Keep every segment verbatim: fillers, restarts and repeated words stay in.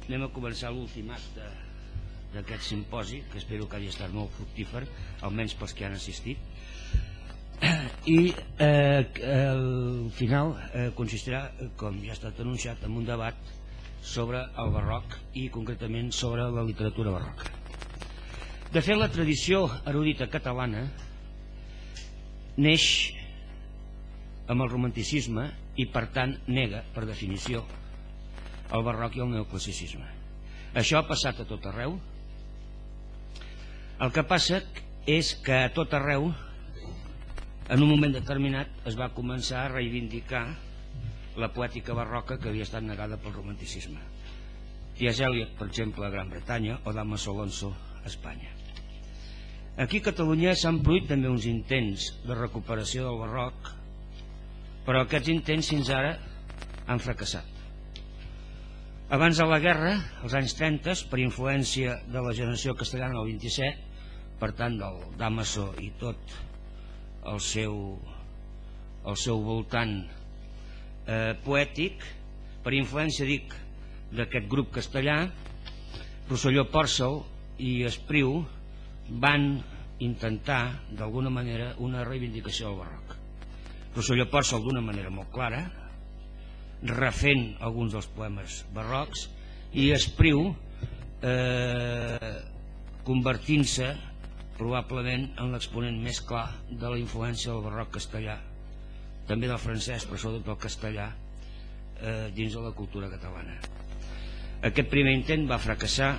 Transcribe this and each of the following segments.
anem a començar l'últim acte d'aquest simposi, que espero que hagi estat molt fructífer, almenys pels que han assistit. I eh, el final eh, consistirà, com ja ha estat anunciat, en un debat sobre el barroc i concretament sobre la literatura barroca. De fet, la tradició erudita catalana neix amb el romanticisme i per tant nega, per definició, el barroc i el neoclassicisme. Això ha passat a tot arreu. El que passa és que a tot arreu, en un moment determinat, es va començar a reivindicar la poètica barroca que havia estat negada pel romanticisme. T S Eliot, per exemple, a Gran Bretanya, o Damaso Alonso a Espanya. Aquí a Catalunya s'han produït també uns intents de recuperació del barroc, però aquests intents fins ara han fracassat. Abans de la guerra, als anys trenta, per influència de la generació castellana del vint-i-set, per tant del Damaso i tot el seu, el seu voltant eh, poètic, per influència, dic, d'aquest grup castellà, Rosselló Pòrcel i Espriu van intentar, d'alguna manera, una reivindicació del barroc. Rosselló Pòrcel d'una manera molt clara, refent alguns dels poemes barrocs, i Espriu eh, convertint-se probablement en l'exponent més clar de la influència del barroc castellà, també del francès, però sobretot del castellà, eh, dins de la cultura catalana. Aquest primer intent va fracassar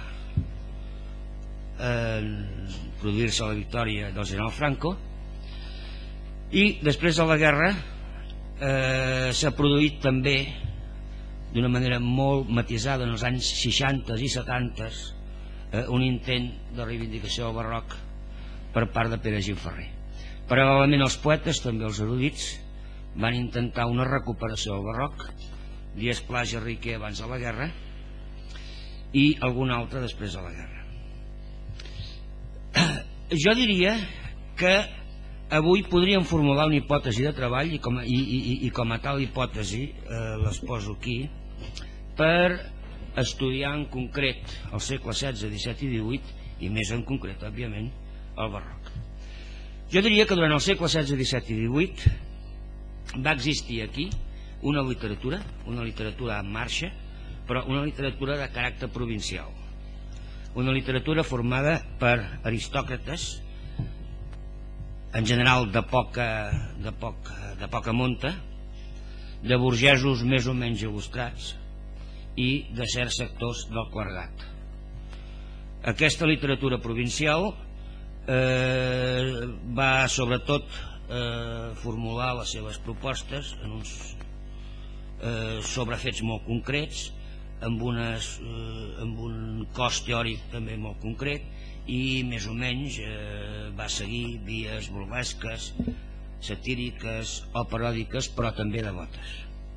en produir-se la victòria del general Franco, i després de la guerra eh, s'ha produït també d'una manera molt matisada en els anys seixanta i setanta eh, un intent de reivindicació del barroc per part de Pere Gimferrer. Paral·lelament els poetes, també els erudits, van intentar una recuperació del barroc, Díaz Pla i Riquer abans de la guerra i algun altre després de la guerra. Jo diria que avui podríem formular una hipòtesi de treball i com a, i, i, i com a tal hipòtesi eh, les poso aquí per estudiar en concret el segle setze, disset i divuit i més en concret, òbviament, el barroc. Jo diria que durant el segle setze, disset i divuit va existir aquí una literatura, una literatura en marxa, però una literatura de caràcter provincial, una literatura formada per aristòcrates, en general de poca, de poca, de poca monta, de burgesos més o menys il·lustrats i de certs sectors del clergat. Aquesta literatura provincial eh, va sobretot eh, formular les seves propostes en uns eh, sobre fets molt concrets, amb, unes, eh, amb un cos teòric també molt concret, i més o menys eh, va seguir vies burlesques, satíriques o paròdiques, però també devotes.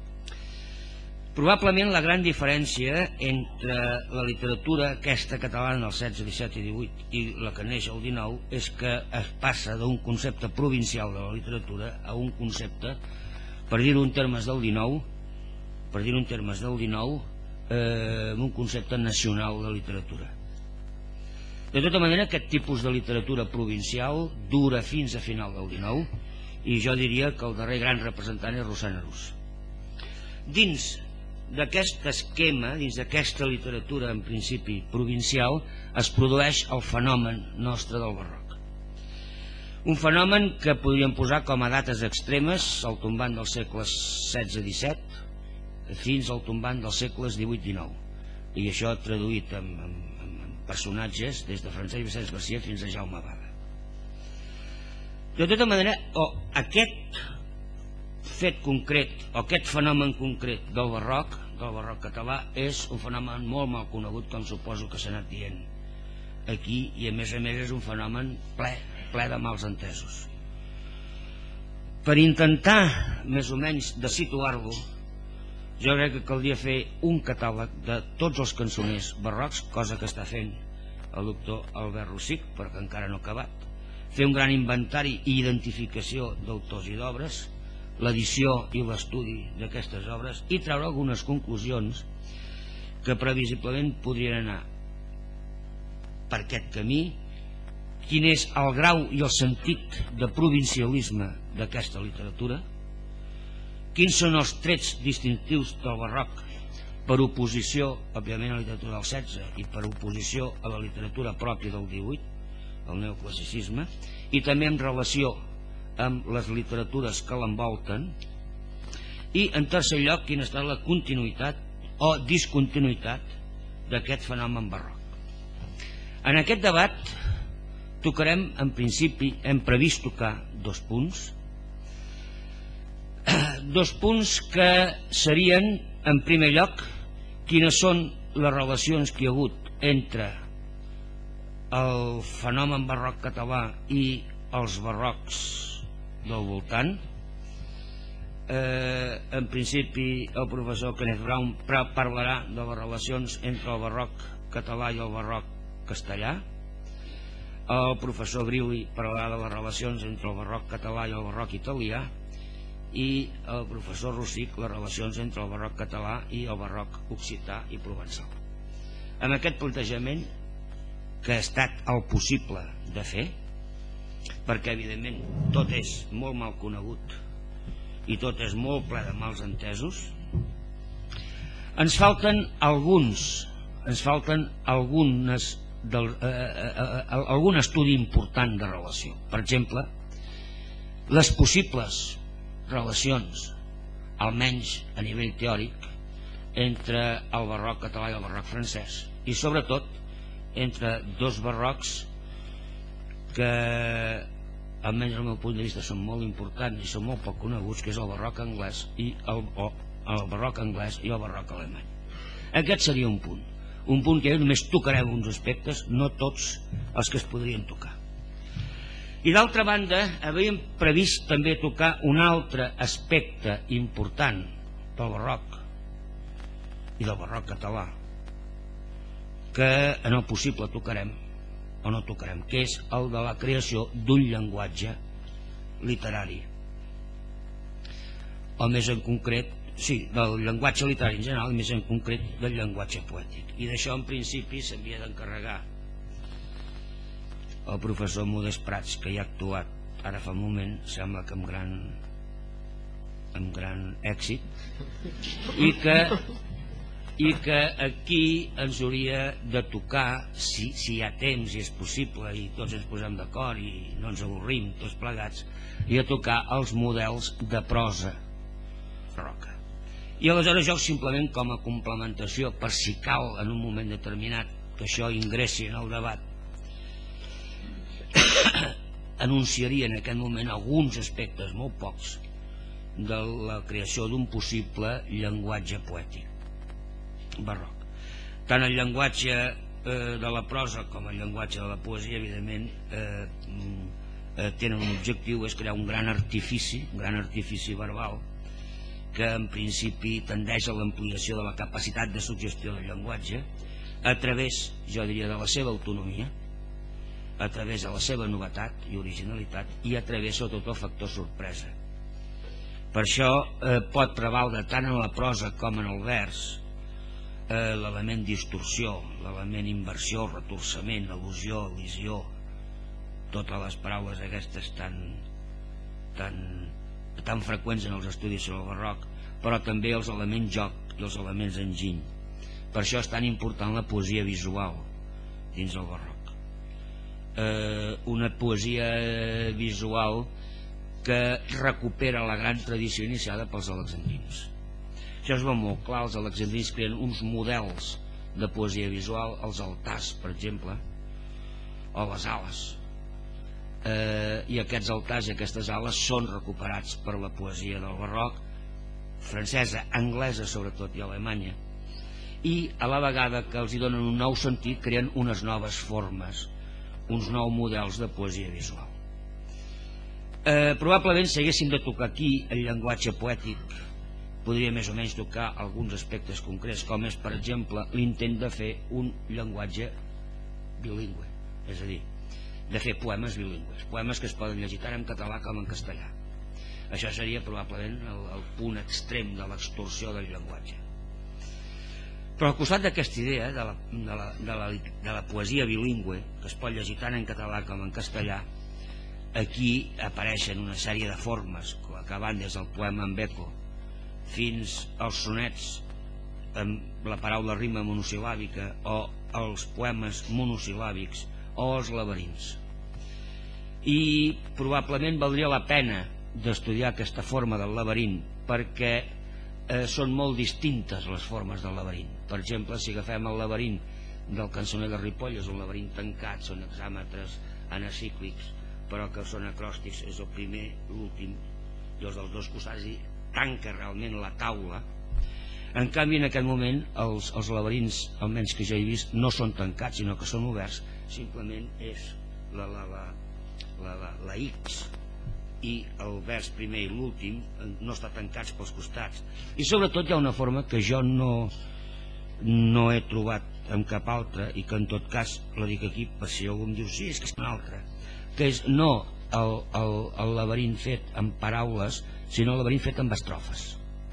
Probablement la gran diferència entre la literatura aquesta catalana del setze, disset i divuit i la que neix al dinou és que es passa d'un concepte provincial de la literatura a un concepte, per dir-ho en termes del dinou, per dir-ho en termes del dinou, eh, un concepte nacional de literatura. De tota manera, aquest tipus de literatura provincial dura fins a final del dinou i jo diria que el darrer gran representant és Rossana Arús. Dins d'aquest esquema, dins d'aquesta literatura en principi provincial, es produeix el fenomen nostre del barroc. Un fenomen que podríem posar com a dates extremes al tombant dels segles setze i disset fins al tombant dels segles divuit i dinou, i això traduït en, en, en personatges des de Francesc Vicenç Garcia fins a Jaume Bada. De tota manera, o aquest fet concret o aquest fenomen concret del barroc, del barroc català, és un fenomen molt mal conegut, com suposo que s'ha anat dient aquí, i a més a més és un fenomen ple, ple de mals entesos. Per intentar més o menys de situar-lo, jo crec que caldria fer un catàleg de tots els cançoners barrocs, cosa que està fent el doctor Albert Rossich, perquè encara no ha acabat, fer un gran inventari i identificació d'autors i d'obres, l'edició i l'estudi d'aquestes obres, i treure algunes conclusions que previsiblement podrien anar per aquest camí, quin és el grau i el sentit de provincialisme d'aquesta literatura, quins són els trets distintius del barroc per oposició, òbviament, a la literatura del setze i per oposició a la literatura pròpia del divuit, el neoclassicisme, i també en relació amb les literatures que l'envolten, i en tercer lloc quina ha estat la continuïtat o discontinuïtat d'aquest fenomen barroc. En aquest debat tocarem, en principi, hem previst tocar dos punts, dos punts que serien, en primer lloc, quines són les relacions que hi ha hagut entre el fenomen barroc català i els barrocs del voltant. Eh, en principi, el professor Kenneth Brown parlarà de les relacions entre el barroc català i el barroc castellà. El professor Briuli parlarà de les relacions entre el barroc català i el barroc italià, i el professor Rossic les relacions entre el barroc català i el barroc occità i provençal. Amb aquest plantejament, que ha estat el possible de fer, perquè evidentment tot és molt mal conegut i tot és molt ple de mals entesos, ens falten alguns ens falten algunes del, eh, eh, eh, algun estudi important de relació. Per exemple, les possibles relacions, almenys a nivell teòric, entre el barroc català i el barroc francès, i sobretot entre dos barrocs que, almenys al meu punt de vista, són molt importants i són molt poc coneguts, que és el barroc anglès i el, o, el barroc anglès i el barroc alemany. Aquest seria un punt un punt que només tocarem uns aspectes, no tots els que es podrien tocar. I d'altra banda, havíem previst també tocar un altre aspecte important del barroc i del barroc català, que en el possible tocarem o no tocarem, que és el de la creació d'un llenguatge literari, o més en concret, sí, del llenguatge literari en general, i més en concret del llenguatge poètic. I d'això en principi s'havia d'encarregar el professor Modest Prats, que hi ha actuat ara fa un moment, sembla que amb gran amb gran èxit, i que i que aquí ens hauria de tocar, si, si hi ha temps i és possible i tots ens posem d'acord i no ens avorrim tots plegats, i a tocar els models de prosa barroca. I aleshores jo simplement com a complementació, per si cal en un moment determinat que això ingressi en el debat, anunciaria en aquest moment alguns aspectes, molt pocs, de la creació d'un possible llenguatge poètic barroc. Tant el llenguatge eh, de la prosa com el llenguatge de la poesia, evidentment, eh, eh, tenen un objectiu, és crear un gran artifici, un gran artifici verbal, que en principi tendeix a l'ampliació de la capacitat de suggestió del llenguatge a través, jo diria, de la seva autonomia, a través de la seva novetat i originalitat, i a través sobretot del factor sorpresa. Per això eh, pot prevaldre tant en la prosa com en el vers eh, l'element distorsió, l'element inversió, retorçament, al·lusió, elisió, totes les paraules aquestes tan tan tan freqüents en els estudis sobre el barroc, però també els elements joc i els elements enginy. Per això és tan important la poesia visual dins el barroc, eh, una poesia visual que recupera la gran tradició iniciada pels alexandrins. Això es veu molt clar, els alexandrins creen uns models de poesia visual, els altars, per exemple, o les ales, Eh, i aquests altars i aquestes ales són recuperats per la poesia del barroc, francesa, anglesa sobretot i alemanya, i a la vegada que els hi donen un nou sentit, creen unes noves formes, uns nous models de poesia visual. Eh, probablement si haguéssim de tocar aquí el llenguatge poètic, podria més o menys tocar alguns aspectes concrets, com és per exemple l'intent de fer un llenguatge bilingüe, és a dir, de fer poemes bilingües, poemes que es poden llegir tant en català com en castellà. Això seria probablement el, el punt extrem de l'extorsió del llenguatge. Però al costat d'aquesta idea de la, de, la, de, la, de la poesia bilingüe, que es pot llegir tant en català com en castellà, aquí apareixen una sèrie de formes que van des del poema en eco fins als sonets amb la paraula rima monosil·làbica o els poemes monosil·làbics o els laberints. I probablement valdria la pena d'estudiar aquesta forma del laberint perquè eh, són molt distintes les formes del laberint. Per exemple, si agafem el laberint del cançoner de Ripoll, és un laberint tancat, són hexàmetres anacíclics, però que són acròstics, és el primer, l'últim i els dels dos costats, i tanca realment la taula. En canvi, en aquest moment els, els laberints, almenys que jo he vist, no són tancats, sinó que són oberts. Simplement és la, la, la, la, la, la X, i el vers primer i l'últim no estan tancats pels costats. I sobretot hi ha una forma que jo no, no he trobat en cap altra, i que en tot cas la dic aquí per si algú em diu sí, és que és una altra, que és no el, el, el laberint fet amb paraules, sinó el laberint fet amb estrofes.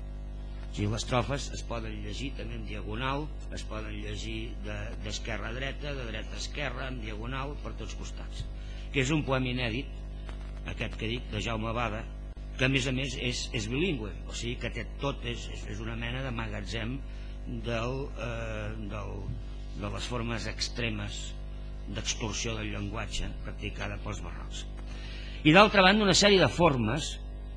O sigui, les estrofes es poden llegir també en diagonal, es poden llegir d'esquerra a dreta, de dreta a esquerra, en diagonal, per tots costats. Que és un poema inèdit, aquest que dic, de Jaume Bada, que a més a més és, és bilingüe, o sigui que té tot, és, és una mena de magatzem del, eh, del, de les formes extremes d'extorsió del llenguatge practicada pels barrocs. I d'altra banda una sèrie de formes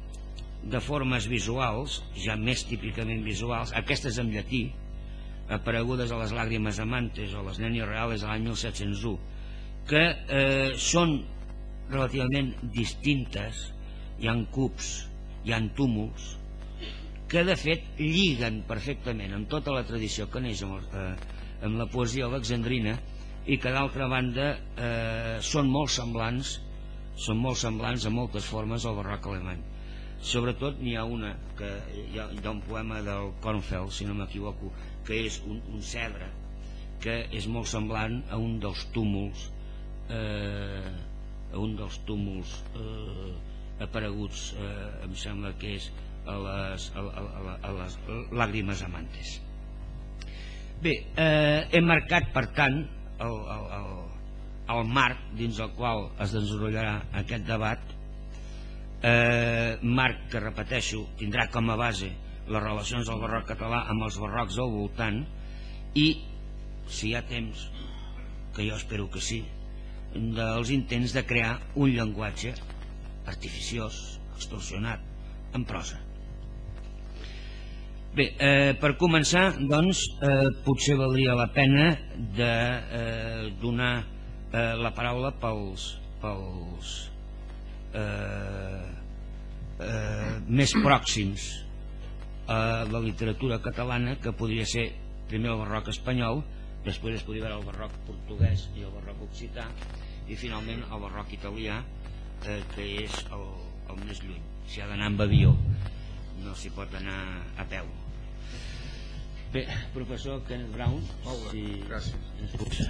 de formes visuals, ja més típicament visuals, aquestes en llatí, aparegudes a les Làgrimes Amantes o les Nenias Reales de l'any mil set-cents u, que eh, són relativament distintes. Hi ha cubs, hi ha túmuls, que de fet lliguen perfectament amb tota la tradició que neix amb, eh, amb la poesia alexandrina, i que d'altra banda eh, són molt semblants són molt semblants a moltes formes al barroc alemany. Sobretot n'hi ha una que hi ha, hi ha un poema del Kornfeld, si no m'equivoco, que és un, un cedre que és molt semblant a un dels túmuls eh, a un dels túmuls eh, apareguts eh, em sembla que és a les, a, a, a, a les Làgrimes Amantes. Bé, eh, hem marcat per tant el, el, el, el marc dins el qual es desenvoluparà aquest debat, eh, marc que, repeteixo, tindrà com a base les relacions del barroc català amb els barrocs al voltant, i si hi ha temps, que jo espero que sí, dels intents de crear un llenguatge artificiós, extorsionat, en prosa. Bé, eh, per començar, doncs, eh, potser valdria la pena de eh, donar eh, la paraula pels, pels eh, eh, més pròxims a la literatura catalana, que podria ser primer el barroc espanyol, després es podria veure el barroc portuguès i el barroc occità, i finalment el barroc italià, eh, que és el, el més lluny. S'hi ha d'anar amb avió, no s'hi pot anar a peu. Bé, professor Kenneth Brown, si... Gràcies.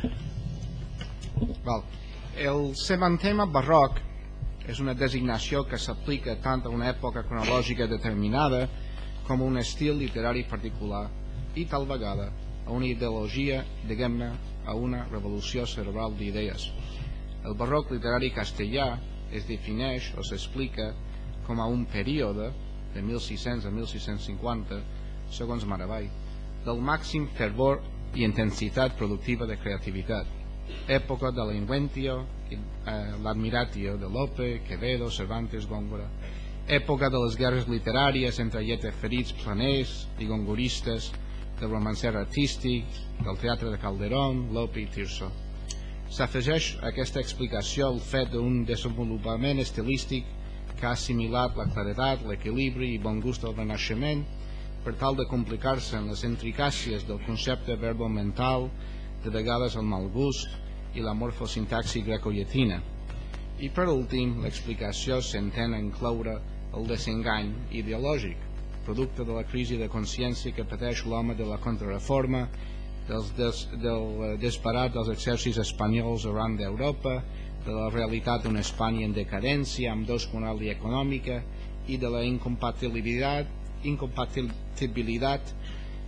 Val. El semantema barroc és una designació que s'aplica tant a una època cronològica determinada com a un estil literari particular i tal vegada a una ideologia, diguem-ne, a una revolució cerebral d'idees. El barroc literari castellà es defineix o s'explica com a un període de mil sis-cents a mil sis-cents cinquanta, segons Maravall, del màxim fervor i intensitat productiva de creativitat, època de la inventio i eh, l'admiratio de Lope, Quevedo, Cervantes, Góngora, època de les guerres literàries entre lletraferits planers i gongoristes, del romancer artístic, del teatre de Calderón, Lope i Tirso. S'afegeix a aquesta explicació el fet d'un desenvolupament estilístic que ha assimilat la claredat, l'equilibri i bon gust del Renaixement per tal de complicar-se en les intricàcies del concepte verbo-mental, de vegades el mal gust i la morfosintaxi greco-llatina. I per últim, l'explicació s'entén a incloure el desengany ideològic, producte de la crisi de consciència que pateix l'home de la contrarreforma, dels des, del disparat dels exèrcits espanyols arran d'Europa, de la realitat d'una Espanya en decadència amb dos moral i econòmica, i de la incompatibilitat, incompatibilitat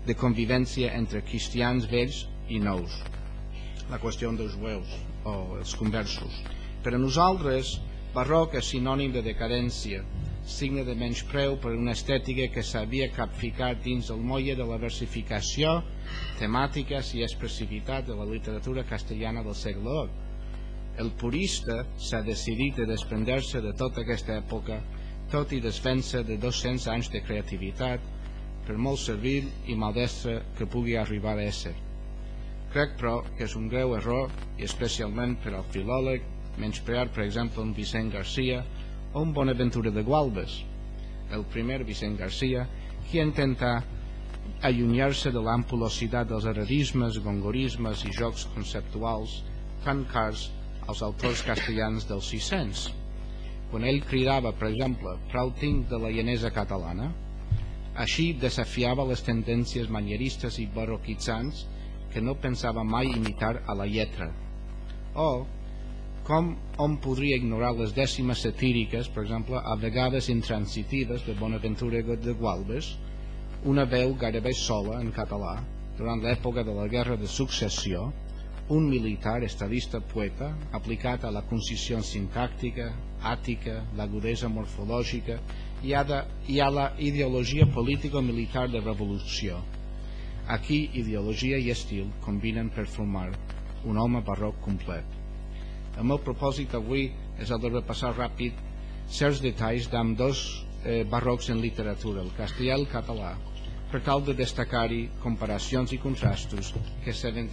de convivència entre cristians vells i nous, la qüestió dels jueus o els conversos. Per a nosaltres, barroc és sinònim de decadència, signe de menyspreu per una estètica que s'havia capficat dins el molle de la versificació, temàtiques i expressivitat de la literatura castellana del segle u. El purista s'ha decidit a desprendre-se de tota aquesta època, tot i desfent-se de dos-cents anys de creativitat, per molt servil i maldestre que pugui arribar a ésser. Crec, però, que és un greu error, i especialment per al filòleg, menysprear, per exemple, un Vicent Garcia o un Bonaventura de Gualbes. El primer, Vicent Garcia, qui intenta allunyar-se de l'ampulositat dels erradismes, gongorismes i jocs conceptuals tan cars als autors castellans dels sis-cents. Quan ell cridava, per exemple, prou tinc de la llanesa catalana, així desafiava les tendències manieristes i barroquitzants que no pensava mai imitar a la lletra. O, com hom podria ignorar les dècimes satíriques, per exemple, a vegades intransitives de Bonaventura de Gualbes, una veu gairebé sola en català, durant l'època de la Guerra de Successió, un militar, estadista, poeta, aplicat a la concisió sintàctica, àtica, l'agudesa morfològica i a, de, i a la ideologia político-militar de revolució. Aquí ideologia i estil combinen per formar un home barroc complet. El meu propòsit avui és el de repassar ràpid certs detalls d'ambdós eh, barrocs en literatura, el castellà i el català, per tal de destacar-hi comparacions i contrastos que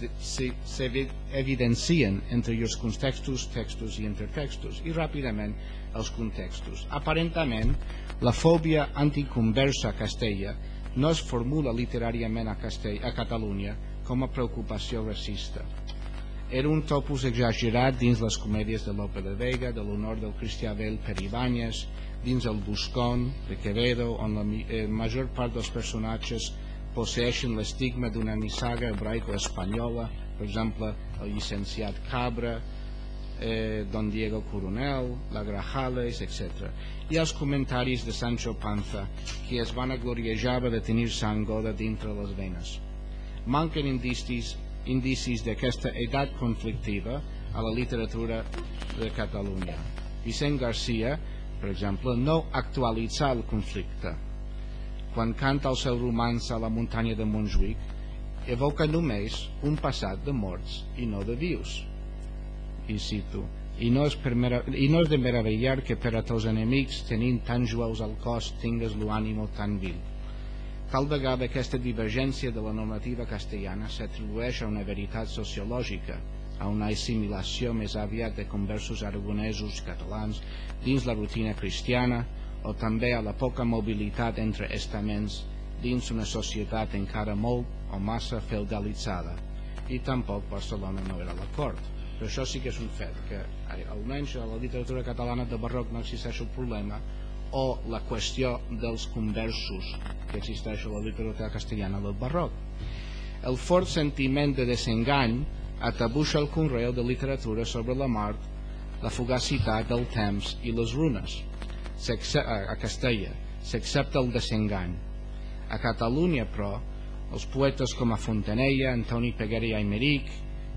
s'evidencien entre els contextos, textos i intertextos, i ràpidament els contextos. Aparentament, la fòbia anticonversa a Castella no es formula literàriament a, Castell, a Catalunya com a preocupació racista. Era un topus exagerat dins les comèdies de Lope de Vega, de l'honor del Cristià Vell per Ibáñez, dins el Buscón de Quevedo, on la eh, major part dels personatges posseeixen l'estigma d'una nissaga hebraico-espanyola, per exemple, el llicenciat Cabra, eh, Don Diego Coronel, la Grajales, etcètera. I els comentaris de Sancho Panza, qui es van agloriejava de tenir sang goda dintre les venes. Manquen indicis, indicis d'aquesta edat conflictiva a la literatura de Catalunya. Vicent Garcia, per exemple, no actualitzà el conflicte. Quan canta el seu romanç a la muntanya de Montjuïc, evoca només un passat de morts i no de vius. I cito, i no és, per mera, i no és de meravellar que per a teus enemics, tenint tants jueus al cos, tingues l'ànimo tan vil. Tal vegada aquesta divergència de la normativa castellana s'atribueix a una veritat sociològica, a una assimilació més aviat de conversos aragonesos catalans dins la rutina cristiana, o també a la poca mobilitat entre estaments dins una societat encara molt o massa feudalitzada. I tampoc Barcelona no era l'acord. Però això sí que és un fet, que almenys a la literatura catalana de barroc no existeix el problema o la qüestió dels conversos que existeix a la literatura castellana del barroc. El fort sentiment de desengany atabuixa el conreu de literatura sobre la mort, la fugacitat del temps i les runes. A Castella s'accepta el desengany. A Catalunya, però, els poetes com a Fontanella, Antoni Peguera i Aymeric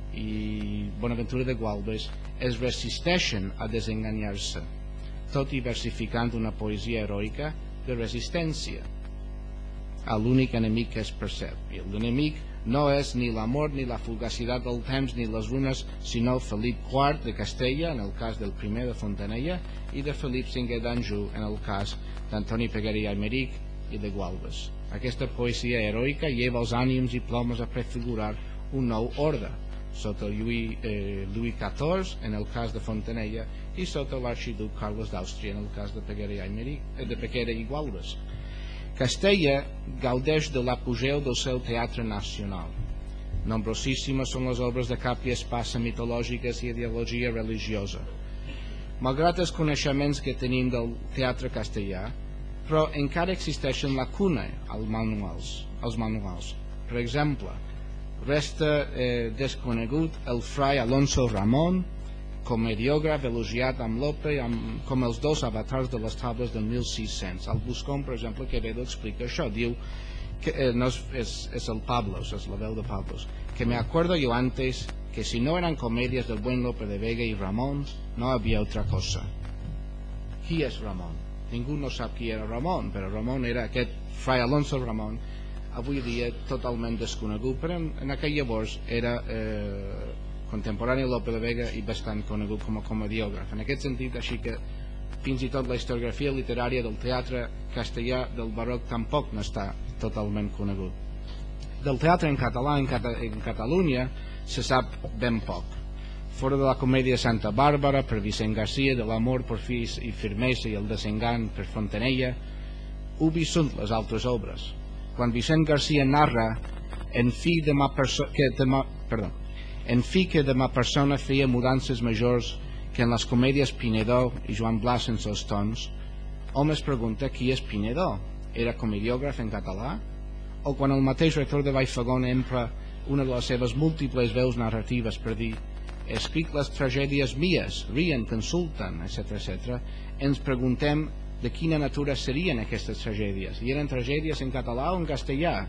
i Bonaventura de Gualbes es resisteixen a desenganyar-se, tot i versificant una poesia heroica de resistència a l'únic enemic que es percep. I l'enemic no és ni la mort, ni la fugacitat del temps, ni les runes, sinó Felip quart de Castella, en el cas del primer de Fontanella, i de Felip cinquè d'Anjou, en el cas d'Antoni Peguera i Aymeric i de Gualbes. Aquesta poesia heroica lleva els ànims i plomes a prefigurar un nou ordre, sota Louis, eh, Louis catorze, en el cas de Fontanella, i sota l'arxiduc Carles d'Àustria, en el cas de Peguera i, Aymeric, eh, de Peguera i Gualbes. Castella gaudeix de l'apogeu del seu teatre nacional. Nombrosíssimes són les obres de cap i espasa mitològiques i ideologia religiosa. Malgrat els coneixements que tenim del teatre castellà, però encara existeixen lacunes als manuals, als manuals. Per exemple, resta eh, desconegut el fray Alonso Ramon, comediògraf elogiat amb Lope amb, com els dos avatars de les tables del mil sis-cents. Al Buscón, per exemple, Quevedo explica això. Diu que, eh, no es, es, es el Pablos, es la veu de Pablos, que me acuerdo yo antes que si no eran comedias del buen Lope de Vega y Ramón, no había otra cosa. Qui és Ramon? Ningú no sap qui era Ramon, però Ramon era aquest Fray Alonso Ramon, avui dia totalment desconegut, però en, en aquell llavors era eh, contemporani de Lope de Vega i bastant conegut com a comediògraf. En aquest sentit, així que fins i tot la historiografia literària del teatre castellà del barroc tampoc no està totalment conegut. Del teatre en català en, Cata en Catalunya se sap ben poc. Fora de la comèdia Santa Bàrbara per Vicent Garcia, de l'amor per fills i firmesa i el desengany per Fontanella, ubi són les altres obres. Quan Vicent Garcia narra en fi de ma persona que de ma, perdó, en fi que de ma persona feia mudances majors que en les comèdies Pinedó i Joan Blas sense els tons, hom es pregunta qui és Pinedó. Era comediògraf en català? O quan el mateix rector de Vallfogona empra una de les seves múltiples veus narratives per dir escric les tragèdies mies, rien, consulten, etcètera, etcètera, ens preguntem de quina natura serien aquestes tragèdies, i eren tragèdies en català o en castellà.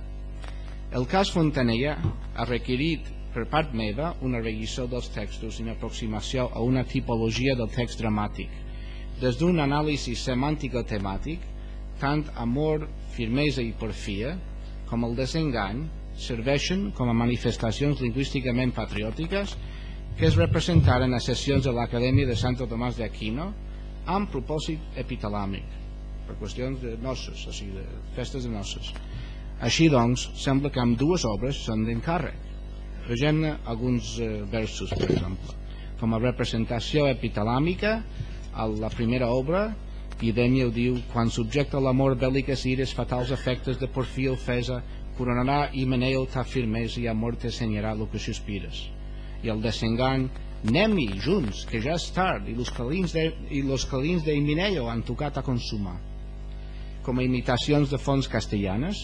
El cas Fontanella ha requerit per part meva una revisió dels textos i una aproximació a una tipologia del text dramàtic. Des d'un anàlisi semàntico-temàtic, tant amor, firmesa i porfia, com el desengany, serveixen com a manifestacions lingüísticament patriòtiques que es representaren a sessions de l'Acadèmia de Santo Tomàs de Aquino amb propòsit epitalàmic, per qüestions de noces, o sigui, de festes de noces. Així doncs, sembla que amb dues obres són d'encàrrec. Vegem-ne alguns eh, versos, per exemple. Com a representació epitalàmica, a la primera obra, Epidèmia ho diu, quan subjecta l'amor bèl·liques ires fatals efectes de porfia ofesa, coronarà Himeneo ta firmesa i amor t'ensenyarà lo que sospires. I el desengany, anem-hi junts, que ja és tard, i los calins de, i los calins de Himeneo han tocat a consumar. Com a imitacions de fonts castellanes,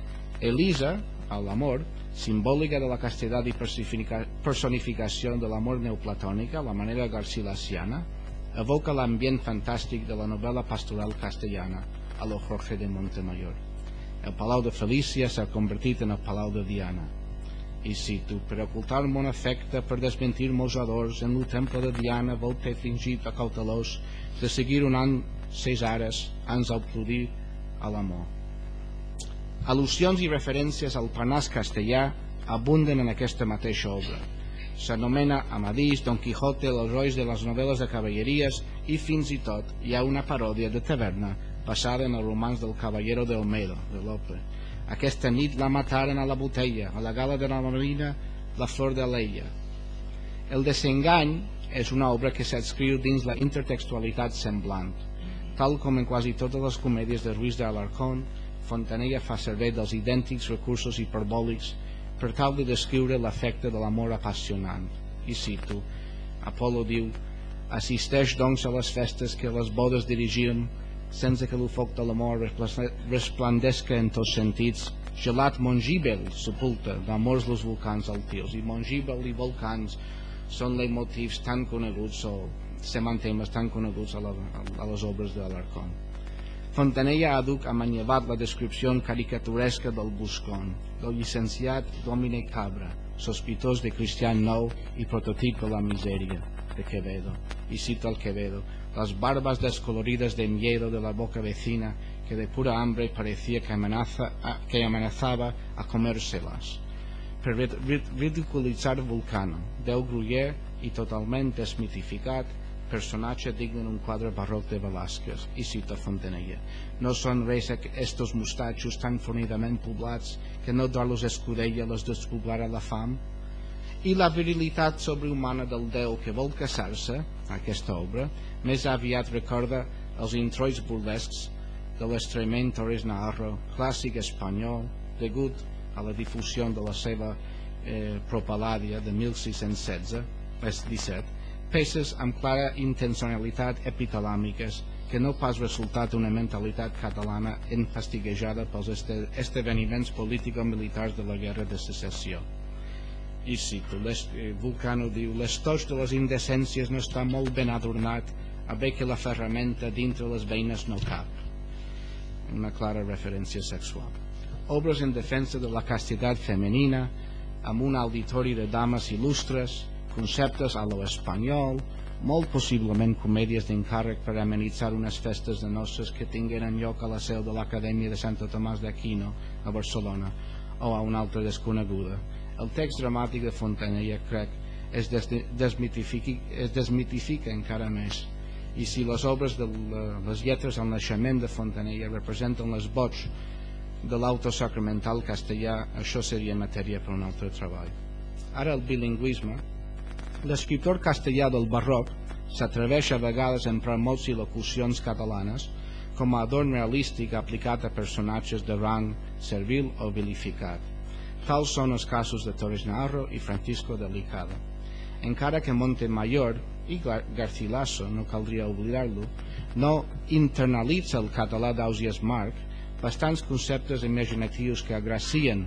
Elisa, a l'amor, simbòlica de la castedat i personificació de l'amor neoplatònica, a la manera garcilassiana, evoca l'ambient fantàstic de la novel·la pastoral castellana a lo Jorge de Montemayor. El Palau de Felícia s'ha convertit en el Palau de Diana. I cito, per ocultar mon afecte, per desmentir mos adors, en lo temple de Diana vol ter fingit a cautelós de seguir un any ses ares ans a aplaudir a l'amor. Al·lusions i referències al Parnàs castellà abunden en aquesta mateixa obra. S'anomena Amadís, Don Quijote, els herois de les novel·les de cavalleries i fins i tot hi ha una paròdia de taverna basada en el romanç del Caballero de Olmedo, de Lope. Aquesta nit la mataren a la botella, a la gala de la marina, la flor de Leia. El desengany és una obra que s'adscriu dins la intertextualitat semblant. Tal com en quasi totes les comèdies de Ruiz de Alarcón, Fontanella fa servir dels idèntics recursos hiperbòlics per tal de descriure l'efecte de l'amor apassionant. I cito, Apolo diu, assisteix doncs a les festes que les bodes dirigim, sense que el foc de l'amor resplandesca en tots sentits, gelat Mongibel sepulta d'amors los volcans altius, i Mongibel i volcans són leitmotivs tan coneguts o semantemes tan coneguts a, la, a les obres de Alarcón. Fontanella ha duc a manllevat la descripció caricaturesca del buscón, del llicenciat Dominic Cabra, sospitós de cristian nou i prototip de la misèria, de Quevedo. Y cita al Quevedo, las barbas descoloridas de miedo de la boca vecina que de pura hambre parecía que, amenaza, que amenazaba a comérselas. Per ridiculitzar Vulcano, Déu gruller i totalment desmitificat, personatge digne d'un quadre barroc de Velázquez, i cita Fontanella. No són res estos mostatxos tan fornidament poblats que no dar-los escudella los despoblara la fam? I la virilitat sobrehumana del Déu que vol casar-se, aquesta obra, més aviat recorda els introits burlescs de l'extremeny Torres Naharro, clàssic espanyol, degut a la difusió de la seva eh, propalàdia de mil sis-cents setze, disset, peces amb clara intencionalitat epitalàmiques que no pas resultat d'una mentalitat catalana enfastiguejada pels esdeveniments político-militars de la Guerra de Secessió. I cito, Vulcano diu, l'estoig de les indecències no està molt ben adornat, a bé que la ferramenta dintre les veïnes no cap. Una clara referència sexual. obres en defensa de la castitat femenina, amb un auditori de dames il·lustres, conceptes a lo espanyol, molt possiblement comèdies d'encàrrec per amenitzar unes festes de noces que tingueren lloc a la seu de l'Acadèmia de Santo Tomàs d'Aquino a Barcelona o a una altra desconeguda. El text dramàtic de Fontanella, crec, es desmitifica, es desmitifica encara més, i si les obres de les lletres al naixement de Fontanella representen les vots de l'autosacramental castellà, això seria matèria per un altre treball. Ara el bilingüisme. L'escriptor castellà del barroc s'atreveix a vegades a emprar moltes il·locucions catalanes com a adorn realístic aplicat a personatges de rang servil o vilificat. Tals són els casos de Torres Naharro i Francisco de Licada. Encara que Montemayor i Garcilaso, no caldria oblidar-lo, no internalitza el català d'Ausiàs Marc, bastants conceptes imaginatius que agracien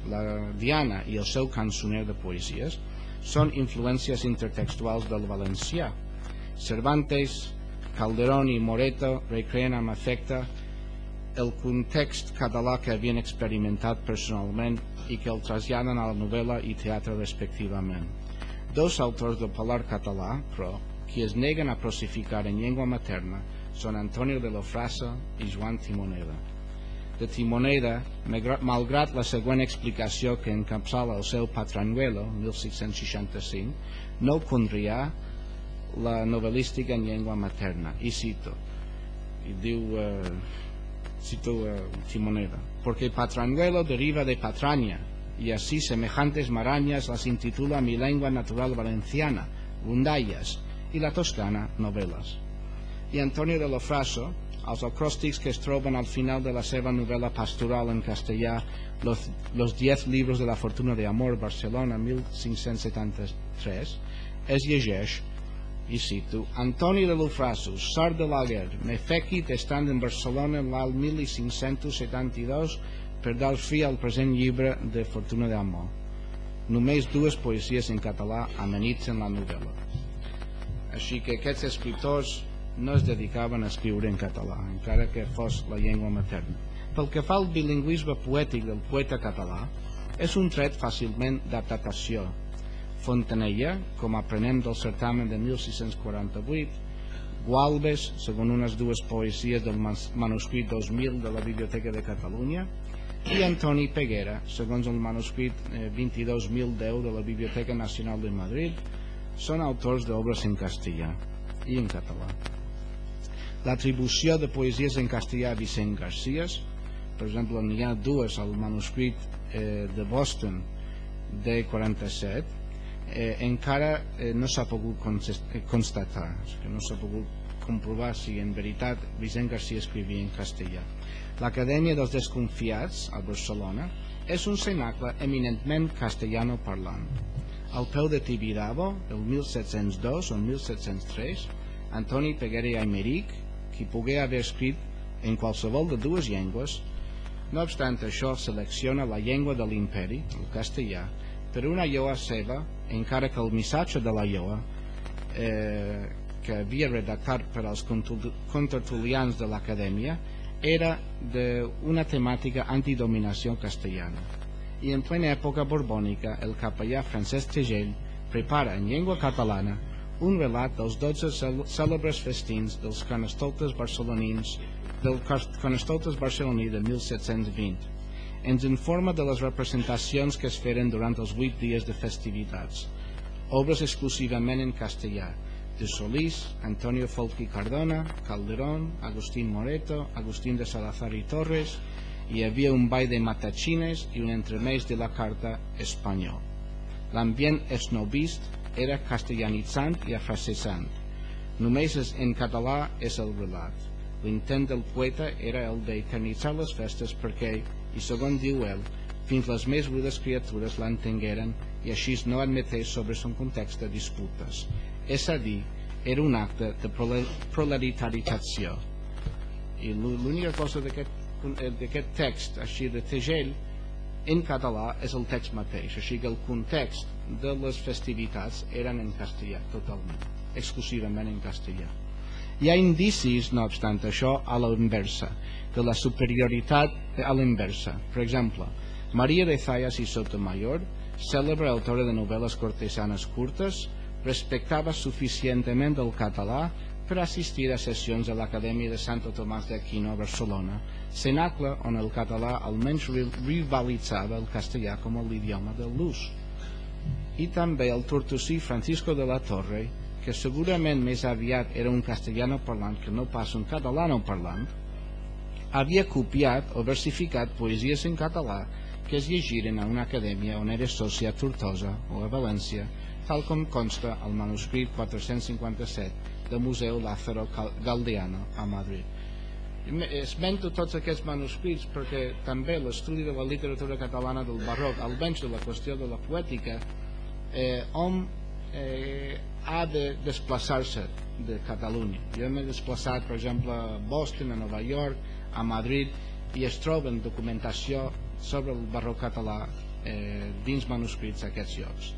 la Diana i el seu cançoner de poesies són influències intertextuals del valencià. Cervantes, Calderón i Moreto recreen amb afecte el context català que havien experimentat personalment i que el traslladen a la novel·la i teatre respectivament. Dos autors del polar català, però, qui es neguen a prosificar en llengua materna són Antonio de Lofrasa i Joan Timoneda. De Timoneda, malgrat la següent explicació que encapçala el seu Patranguelo, mil sis-cents seixanta-cinc, no conreà la novel·lística en llengua materna, i cito, i diu, eh, cito eh, Timoneda, porque Patranguelo deriva de Patraña, y así semejantes marañas las intitula mi lengua natural valenciana, Gundayas, y la toscana, novelas. I Antonio de Lofraso, als acròstics que es troben al final de la seva novel·la pastoral en castellà, Los, los diez libros de la fortuna de amor, Barcelona, mil cinc-cents setanta-tres, es llegeix, i cito, Antonio de Lofraso, sort de la guerra, me fèquit estant en Barcelona l'any mil cinc-cents setanta-dos per dar fi al present llibre de fortuna de amor. Només dues poesies en català amenitzen la novel·la. Així que aquests escriptors no es dedicaven a escriure en català, encara que fos la llengua materna. Pel que fa al bilingüisme poètic del poeta català, és un tret fàcilment d'adaptació. Fontanella, com aprenem del certamen de mil sis-cents quaranta-vuit, Gualbes, segons unes dues poesies del manuscrit dos mil de la Biblioteca de Catalunya, i Antoni Peguera, segons el manuscrit vint-i-dos mil deu de la Biblioteca Nacional de Madrid, són autors d'obres en castellà i en català. L'atribució de poesies en castellà a Vicent Garcías, per exemple, n'hi ha dues al manuscrit eh, de Boston de quaranta-set, eh, encara eh, no s'ha pogut constatar, que no s'ha pogut comprovar si en veritat Vicent García escrivia en castellà. L'Acadèmia dels Desconfiats, a Barcelona, és un cenacle eminentment castellano parlant. Al peu de Tibidabo, el mil set-cents dos o mil set-cents tres, Antoni Peguera i Aymeric, qui pogué haver escrit en qualsevol de dues llengües, no obstant això selecciona la llengua de l'imperi, el castellà, per una lloa seva, encara que el missatge de la lloa, eh, que havia redactat per als contertulians de l'Acadèmia, era d'una temàtica antidominació castellana. I en plena època borbònica, el capellà Francesc Tegell prepara en llengua catalana un relat dels dotze cèlebres festins dels Carnestoltes barcelonins del Carnestoltes barceloní de mil set-cents vint. Ens informa de les representacions que es feren durant els vuit dies de festivitats, obres exclusivament en castellà, de Solís, Antonio Folch i Cardona, Calderón, Agustín Moreto, Agustín de Salazar i Torres, hi havia un ball de matachines i un entremig de la carta espanyol. L'ambient esnovist era castellanitzant i afrancesant. Només en català és el relat. L'intent del poeta era el d'eternitzar les festes perquè, i segons diu ell, fins les més rudes criatures l'entengueren i així no admetés sobre son context de disputes. És a dir, era un acte de proletariatzació. I l'única cosa d'aquest text, així de Tegell, en català és el text mateix, així que el context de les festivitats eren en castellà totalment, exclusivament en castellà. Hi ha indicis, no obstant això, a la inversa, de la superioritat a la inversa. Per exemple, Maria de Zayas y Sotomayor, cèlebre autora de novel·les cortesanes curtes, respectava suficientment el català per assistir a sessions a l'Acadèmia de Santo Tomàs d'Aquino a Barcelona, cenacle on el català almenys rivalitzava el castellà com a l'idioma de l'ús. I també el tortosí Francisco de la Torre, que segurament més aviat era un castellano parlant que no pas un catalano parlant, havia copiat o versificat poesies en català que es llegiren a una acadèmia on era sòcia a Tortosa o a València, tal com consta al manuscrit quatre-cents cinquanta-set del Museu Lázaro Galdiano a Madrid. Esmento tots aquests manuscrits perquè també l'estudi de la literatura catalana del barroc, almenys de la qüestió de la poètica, eh, on eh, ha de desplaçar-se de Catalunya. Jo m'he desplaçat, per exemple, a Boston, a Nova York, a Madrid, i es troben documentació sobre el barroc català eh, dins manuscrits a aquests llocs.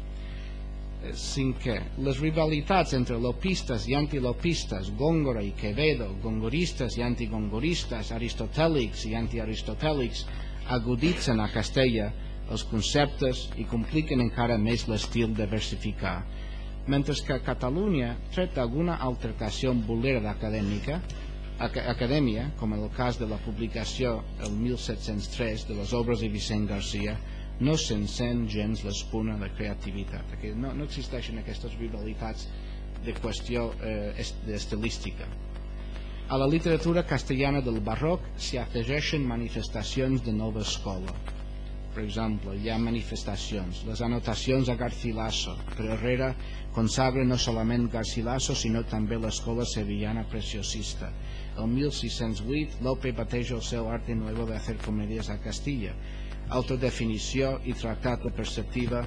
Eh, cinquè, les rivalitats entre lopistes i antilopistes, Góngora i Quevedo, gongoristes i antigongoristes, aristotèlics i antiaristotèlics, aguditzen a Castella els conceptes i compliquen encara més l'estil de versificar. Mentre que a Catalunya tracta alguna altercació bolera d'acadèmica, acadèmia, com en el cas de la publicació el mil set-cents tres de les obres de Vicent Garcia, no se'n sent gens l'espuna de creativitat. No, no existeixen aquestes rivalitats de qüestió eh, estilística. A la literatura castellana del barroc s'hi afegeixen manifestacions de nova escola. Per exemple, hi ha manifestacions, les anotacions a Garcilaso, però Herrera consagra no solament Garcilaso, sinó també l'escola sevillana preciosista. El mil sis-cents vuit, Lope bateja el seu arte nuevo de hacer comedias a Castilla, autodefinició i tractat de perceptiva,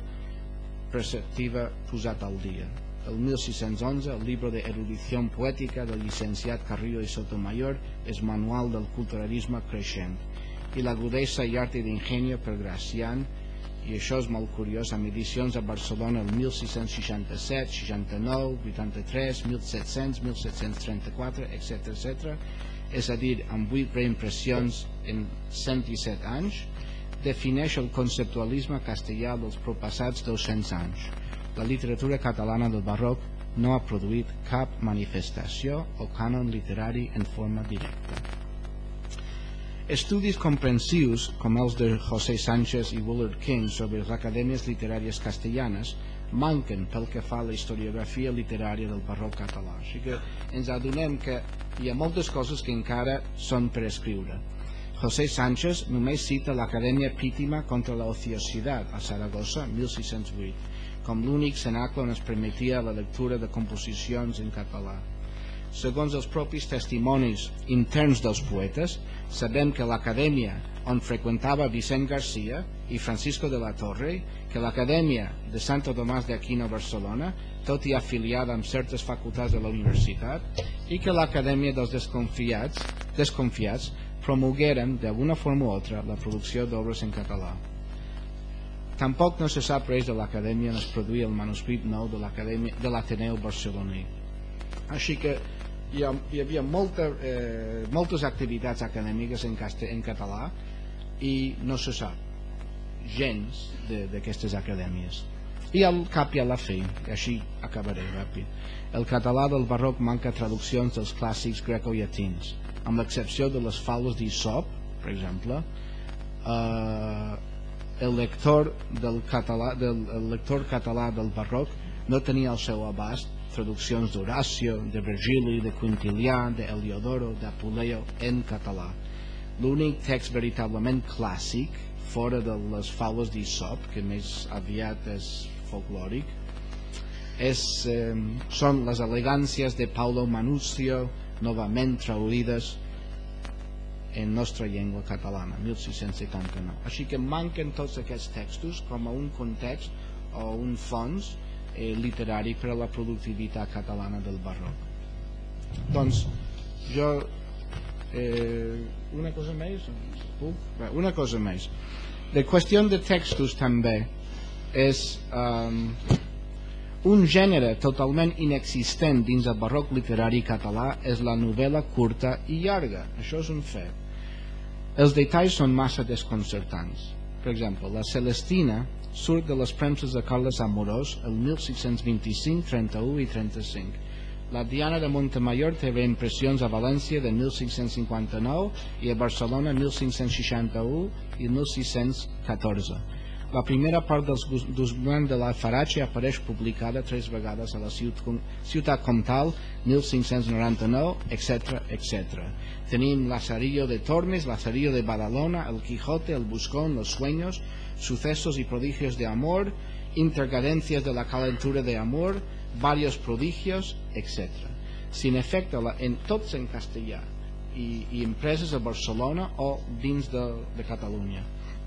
perceptiva posat al dia. El mil sis-cents onze, el libro de erudición poètica del llicenciat Carrillo i Sotomayor és manual del culturalisme creixent. I l'agudesa i arte d'ingenio per Gracián, i això és molt curiós, amb edicions a Barcelona el mil sis-cents seixanta-set, seixanta-nou, vuitanta-tres, mil set-cents, mil set-cents trenta-quatre, etcètera, etcètera, és a dir, amb vuit reimpressions en cent disset anys, defineix el conceptualisme castellà dels propassats dos-cents anys. La literatura catalana del barroc no ha produït cap manifestació o cànon literari en forma directa. Estudis comprensius, com els de José Sánchez i Willard King sobre les acadèmies literàries castellanes, manquen pel que fa a la historiografia literària del barroc català. Així que ens adonem que hi ha moltes coses que encara són per escriure. José Sánchez només cita l'Acadèmia Pítima contra la Ociosidad a Saragossa, mil sis-cents vuit, com l'únic cenacle on es permetia la lectura de composicions en català. Segons els propis testimonis interns dels poetes, sabem que l'Acadèmia on freqüentava Vicent Garcia i Francisco de la Torre, que l'Acadèmia de Santo Tomàs d'Aquino a Barcelona, tot i afiliada amb certes facultats de la universitat, i que l'Acadèmia dels Desconfiats, desconfiats promogueren, d'alguna forma o altra, la producció d'obres en català. Tampoc no se sap res de l'Acadèmia on es produïa el manuscrit nou de l'Ateneu barceloní. Així que hi, ha, hi havia molta, eh, moltes activitats acadèmiques en, en català i no se sap gens d'aquestes acadèmies. I al cap i a la fi, i així acabaré ràpid, el català del barroc manca traduccions dels clàssics greco-llatins, amb l'excepció de les faules d'Isop, per exemple. eh, el lector del català, del, el lector català del barroc no tenia al seu abast traduccions d'Horacio, de Virgili, de Quintilià, de Heliodoro, d'Apuleo en català. L'únic text veritablement clàssic, fora de les faules d'Isop, que més aviat és folclòric, és, eh, són les elegàncies de Paulo Manuzio, novament traduïdes en nostra llengua catalana, mil sis-cents setanta-nou. Així que manquen tots aquests textos com a un context o un fons Eh, literari per a la productivitat catalana del barroc. Doncs jo eh, una cosa més puc? Bé, una cosa més de qüestió de textos també és um, Un gènere totalment inexistent dins el barroc literari català és la novel·la curta i llarga. Això és un fet. Els detalls són massa desconcertants. Per exemple, la Celestina surt de les premses de Carles Amorós el mil sis-cents vint-i-cinc, trenta-u i trenta-cinc. La Diana de Montemayor té reimpressions a València de mil cinc-cents cinquanta-nou i a Barcelona mil cinc-cents seixanta-u i mil sis-cents catorze. La primera part dels Guzmán de l'Alfarache apareix publicada tres vegades a la Ciutat Comtal mil cinc-cents noranta-nou, etcètera, etcètera. Tenim Lazarillo de Tormes, Lazarillo de Badalona, El Quijote, El Buscón, Los Sueños, Sucesos y Prodigios de Amor, Intercadencias de la Calentura de Amor, Varios Prodigios, etcètera. Sin efecte, en tots en castellà i, i impreses a Barcelona o dins de, de Catalunya.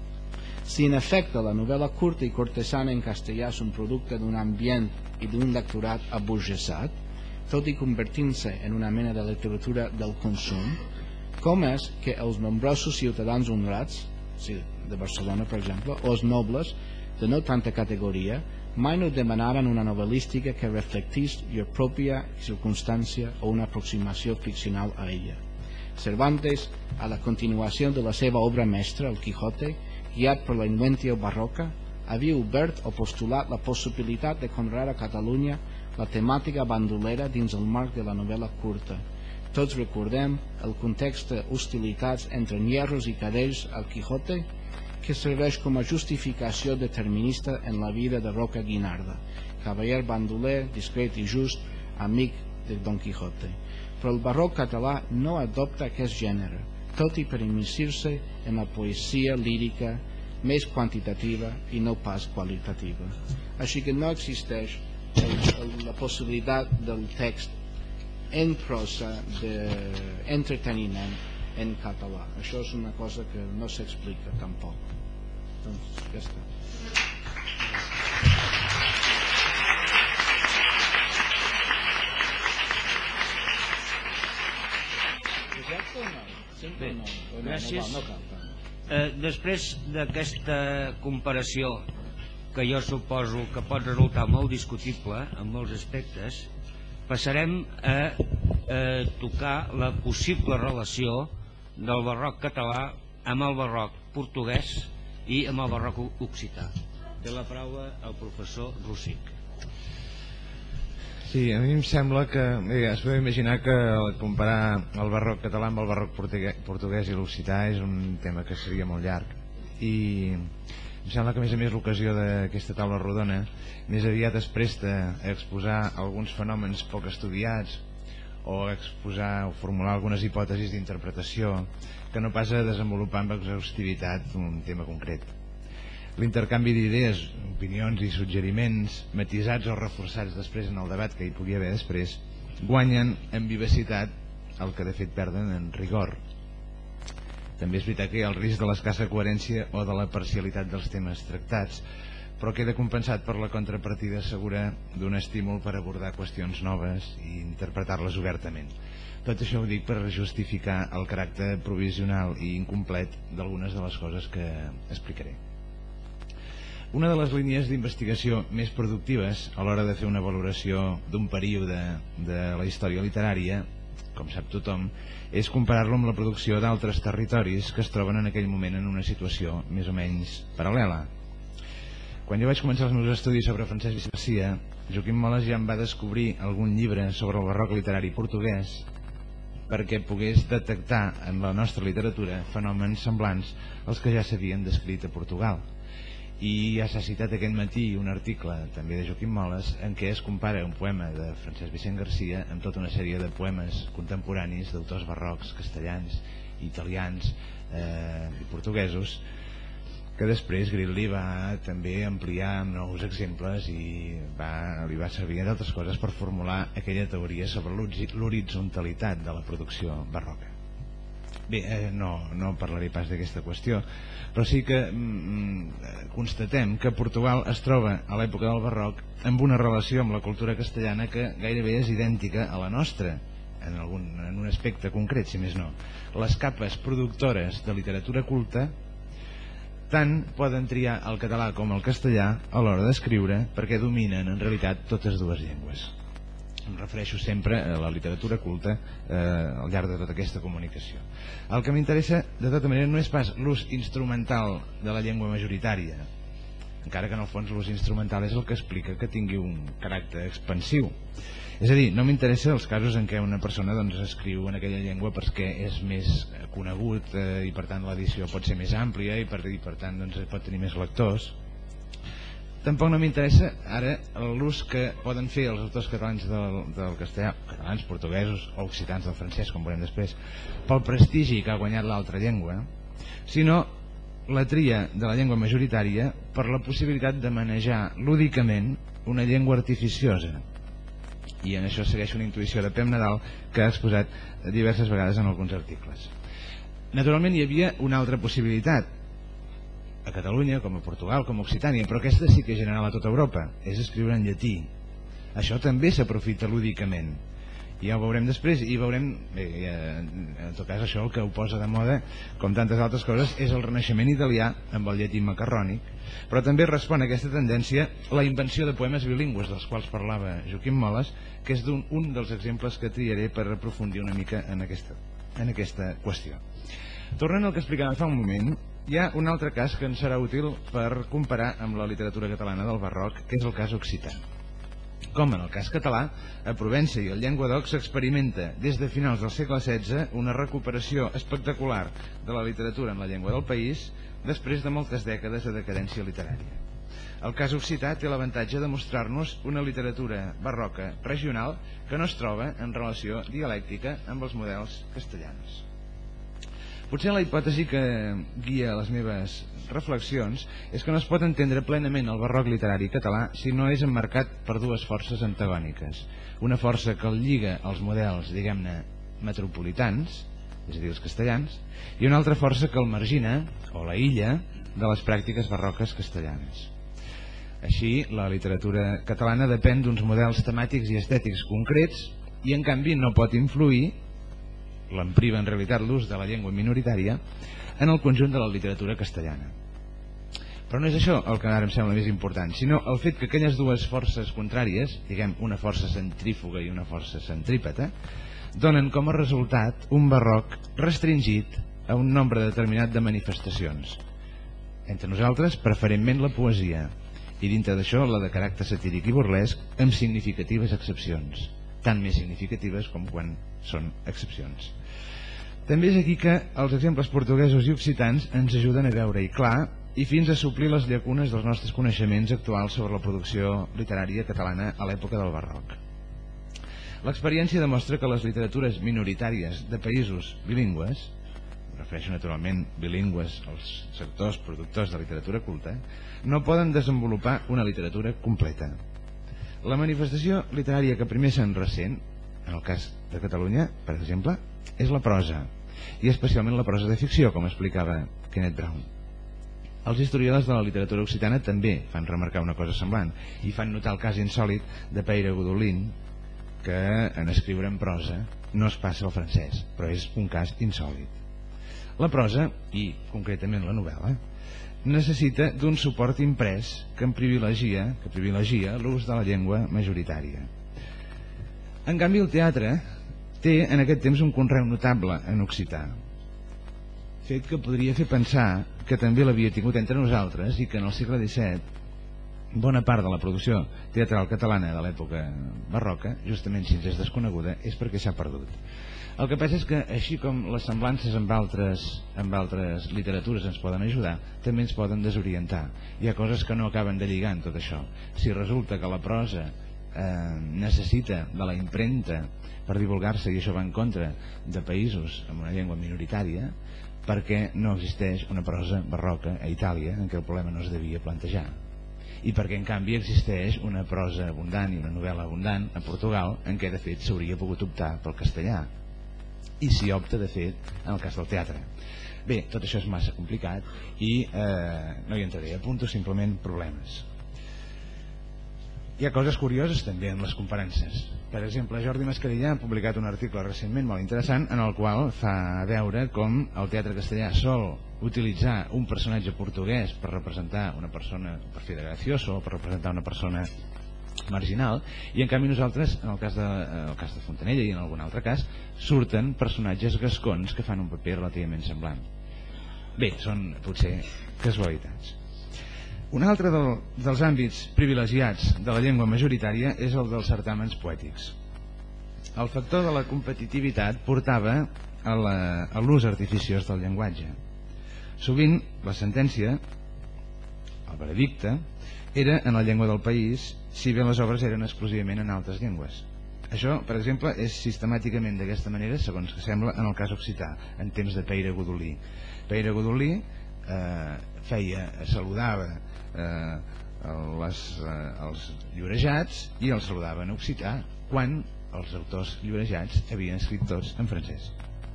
Si en efecte la novel·la curta i cortesana en castellà és un producte d'un ambient i d'un lectorat aburgesat, tot i convertint-se en una mena de literatura del consum, com és que els nombrosos ciutadans honrats, de Barcelona per exemple, o els nobles de no tanta categoria, mai no demanaren una novel·lística que reflectís llur pròpia circumstància o una aproximació ficcional a ella. Cervantes, a la continuació de la seva obra mestra, El Quijote, guiat per la inventio barroca, havia obert o postulat la possibilitat de conrear a Catalunya la temàtica bandolera dins el marc de la novel·la curta. Tots recordem el context d'hostilitats entre Nyerros i cadells al Quijote, que serveix com a justificació determinista en la vida de Roca Guinarda, cavaller bandoler, discret i just, amic de Don Quijote. Però el barroc català no adopta aquest gènere, tot i per immiscir-se en la poesia lírica més quantitativa i no pas qualitativa. Així que no existeix el, el, la possibilitat del text en prosa d'entreteniment en català. Això és una cosa que no s'explica tampoc. Doncs ja està. Bé, gràcies. Eh, després d'aquesta comparació, que jo suposo que pot resultar molt discutible en molts aspectes, passarem a, a tocar la possible relació del barroc català amb el barroc portuguès i amb el barroc occità. Té la paraula el professor Rosic. Sí, a mi em sembla que bé, es pot imaginar que comparar el barroc català amb el barroc portuguès i l'occità és un tema que seria molt llarg, i em sembla que a més a més l'ocasió d'aquesta taula rodona més aviat es presta a exposar alguns fenòmens poc estudiats o a exposar o formular algunes hipòtesis d'interpretació que no pas a desenvolupar amb exhaustivitat un tema concret. L'intercanvi d'idees, opinions i suggeriments, matisats o reforçats després en el debat que hi pugui haver després, guanyen en vivacitat el que de fet perden en rigor. També és veritat que hi ha el risc de l'escassa coherència o de la parcialitat dels temes tractats, però queda compensat per la contrapartida segura d'un estímul per abordar qüestions noves i interpretar-les obertament. Tot això ho dic per justificar el caràcter provisional i incomplet d'algunes de les coses que explicaré. Una de les línies d'investigació més productives a l'hora de fer una valoració d'un període de la història literària, com sap tothom, és comparar-lo amb la producció d'altres territoris que es troben en aquell moment en una situació més o menys paral·lela. Quan jo vaig començar els meus estudis sobre Francesc Vicent Garcia, Joaquim Moles ja em va descobrir algun llibre sobre el barroc literari portuguès perquè pogués detectar en la nostra literatura fenòmens semblants als que ja s'havien descrit a Portugal. I ja s'ha citat aquest matí un article també de Joaquim Moles en què es compara un poema de Francesc Vicent Garcia amb tota una sèrie de poemes contemporanis d'autors barrocs castellans, italians eh, i portuguesos, que després Grilli va també ampliar amb nous exemples i va, li va servir d'altres coses per formular aquella teoria sobre l'horitzontalitat de la producció barroca. Bé, eh, no, no parlaré pas d'aquesta qüestió, però sí que mm, constatem que Portugal es troba a l'època del barroc amb una relació amb la cultura castellana que gairebé és idèntica a la nostra, en, algun, en un aspecte concret, si més no. Les capes productores de literatura culta tant poden triar el català com el castellà a l'hora d'escriure perquè dominen en realitat totes dues llengües. Em refereixo sempre a la literatura culta eh, al llarg de tota aquesta comunicació. El que m'interessa de tota manera no és pas l'ús instrumental de la llengua majoritària, encara que en el fons l'ús instrumental és el que explica que tingui un caràcter expansiu. És a dir, no m'interessa els casos en què una persona doncs, escriu en aquella llengua perquè és més conegut eh, i per tant l'edició pot ser més àmplia i per, i per tant doncs, pot tenir més lectors. Tampoc no m'interessa ara l'ús que poden fer els autors catalans del, del castellà, catalans, portuguesos o occitans del francès, com veurem després, pel prestigi que ha guanyat l'altra llengua, sinó la tria de la llengua majoritària per la possibilitat de manejar lúdicament una llengua artificiosa. I en això segueix una intuïció de Pep Nadal que ha exposat diverses vegades en alguns articles. Naturalment hi havia una altra possibilitat a Catalunya, com a Portugal, com a Occitània, però aquesta sí que és general a tota Europa, és escriure en llatí. Això també s'aprofita lúdicament. I ja ho veurem després i veurem, bé, en tot cas això el que ho posa de moda, com tantes altres coses, és el renaixement italià amb el llatí macarrònic, però també respon a aquesta tendència la invenció de poemes bilingües dels quals parlava Joaquim Moles, que és d'un un dels exemples que triaré per aprofundir una mica en aquesta, en aquesta qüestió. Tornant al que explicava fa un moment, hi ha un altre cas que ens serà útil per comparar amb la literatura catalana del barroc, que és el cas occità. Com en el cas català, a Provença i el Llenguadoc s'experimenta des de finals del segle setze una recuperació espectacular de la literatura en la llengua del país després de moltes dècades de decadència literària. El cas occità té l'avantatge de mostrar-nos una literatura barroca regional que no es troba en relació dialèctica amb els models castellans. Potser la hipòtesi que guia les meves reflexions és que no es pot entendre plenament el barroc literari català si no és emmarcat per dues forces antagòniques. Una força que el lliga als models, diguem-ne, metropolitans, és a dir, els castellans, i una altra força que el margina, o l'aïlla, de les pràctiques barroques castellanes. Així, la literatura catalana depèn d'uns models temàtics i estètics concrets i, en canvi, no pot influir, l'en priva en realitat l'ús de la llengua minoritària, en el conjunt de la literatura castellana. Però no és això el que ara em sembla més important, sinó el fet que aquelles dues forces contràries, diguem una força centrífuga i una força centrípeta, donen com a resultat un barroc restringit a un nombre determinat de manifestacions. Entre nosaltres, preferentment la poesia, i dintre d'això la de caràcter satíric i burlesc, amb significatives excepcions, tan més significatives com quan són excepcions. També és aquí que els exemples portuguesos i occitans ens ajuden a veure-hi clar i fins a suplir les llacunes dels nostres coneixements actuals sobre la producció literària catalana a l'època del barroc. L'experiència demostra que les literatures minoritàries de països bilingües, em refereixo naturalment bilingües als sectors productors de literatura culta, no poden desenvolupar una literatura completa. La manifestació literària que primer se'n ressent, en el cas de Catalunya, per exemple, és la prosa, i especialment la prosa de ficció, com explicava Kenneth Brown. Els historiadors de la literatura occitana també fan remarcar una cosa semblant i fan notar el cas insòlit de Pere Godolin, que en escriure en prosa no es passa al francès, però és un cas insòlit. La prosa, i concretament la novel·la, necessita d'un suport imprès que en privilegia, que privilegia l'ús de la llengua majoritària. En canvi, el teatre té en aquest temps un conreu notable en occità, fet que podria fer pensar que també l'havia tingut entre nosaltres i que en el segle disset bona part de la producció teatral catalana de l'època barroca, justament si ens és desconeguda, és perquè s'ha perdut. El que passa és que, així com les semblances amb altres, amb altres literatures ens poden ajudar, també ens poden desorientar. Hi ha coses que no acaben de lligar en tot això. Si resulta que la prosa eh, necessita de la impremta per divulgar-se, i això va en contra de països amb una llengua minoritària, perquè no existeix una prosa barroca a Itàlia en què el problema no es devia plantejar, i perquè en canvi existeix una prosa abundant i una novel·la abundant a Portugal en què de fet s'hauria pogut optar pel castellà, i s'hi opta de fet en el cas del teatre. Bé, tot això és massa complicat i eh, no hi entraré, apunto simplement problemes. Hi ha coses curioses també en les comparances. Per exemple, Jordi Mascarilla ha publicat un article recentment molt interessant en el qual fa veure com el teatre castellà sol utilitzar un personatge portuguès per representar una persona, per fer de gracioso, per representar una persona marginal, i en canvi nosaltres, en el cas de, en el cas de Fontanella i en algun altre cas, surten personatges gascons que fan un paper relativament semblant. Bé, són potser casualitats. Un altre del, dels àmbits privilegiats de la llengua majoritària és el dels certàmens poètics. El factor de la competitivitat portava a l'ús artificiós del llenguatge. Sovint la sentència, el veredicte, era en la llengua del país, si bé les obres eren exclusivament en altres llengües. Això, per exemple, és sistemàticament d'aquesta manera, segons que sembla, en el cas occità, en temps de Pere Godolí. Pere Godolí eh, feia, saludava eh, les, eh, els llorejats i els saludava en occità quan els autors llorejats havien escrit tots en francès.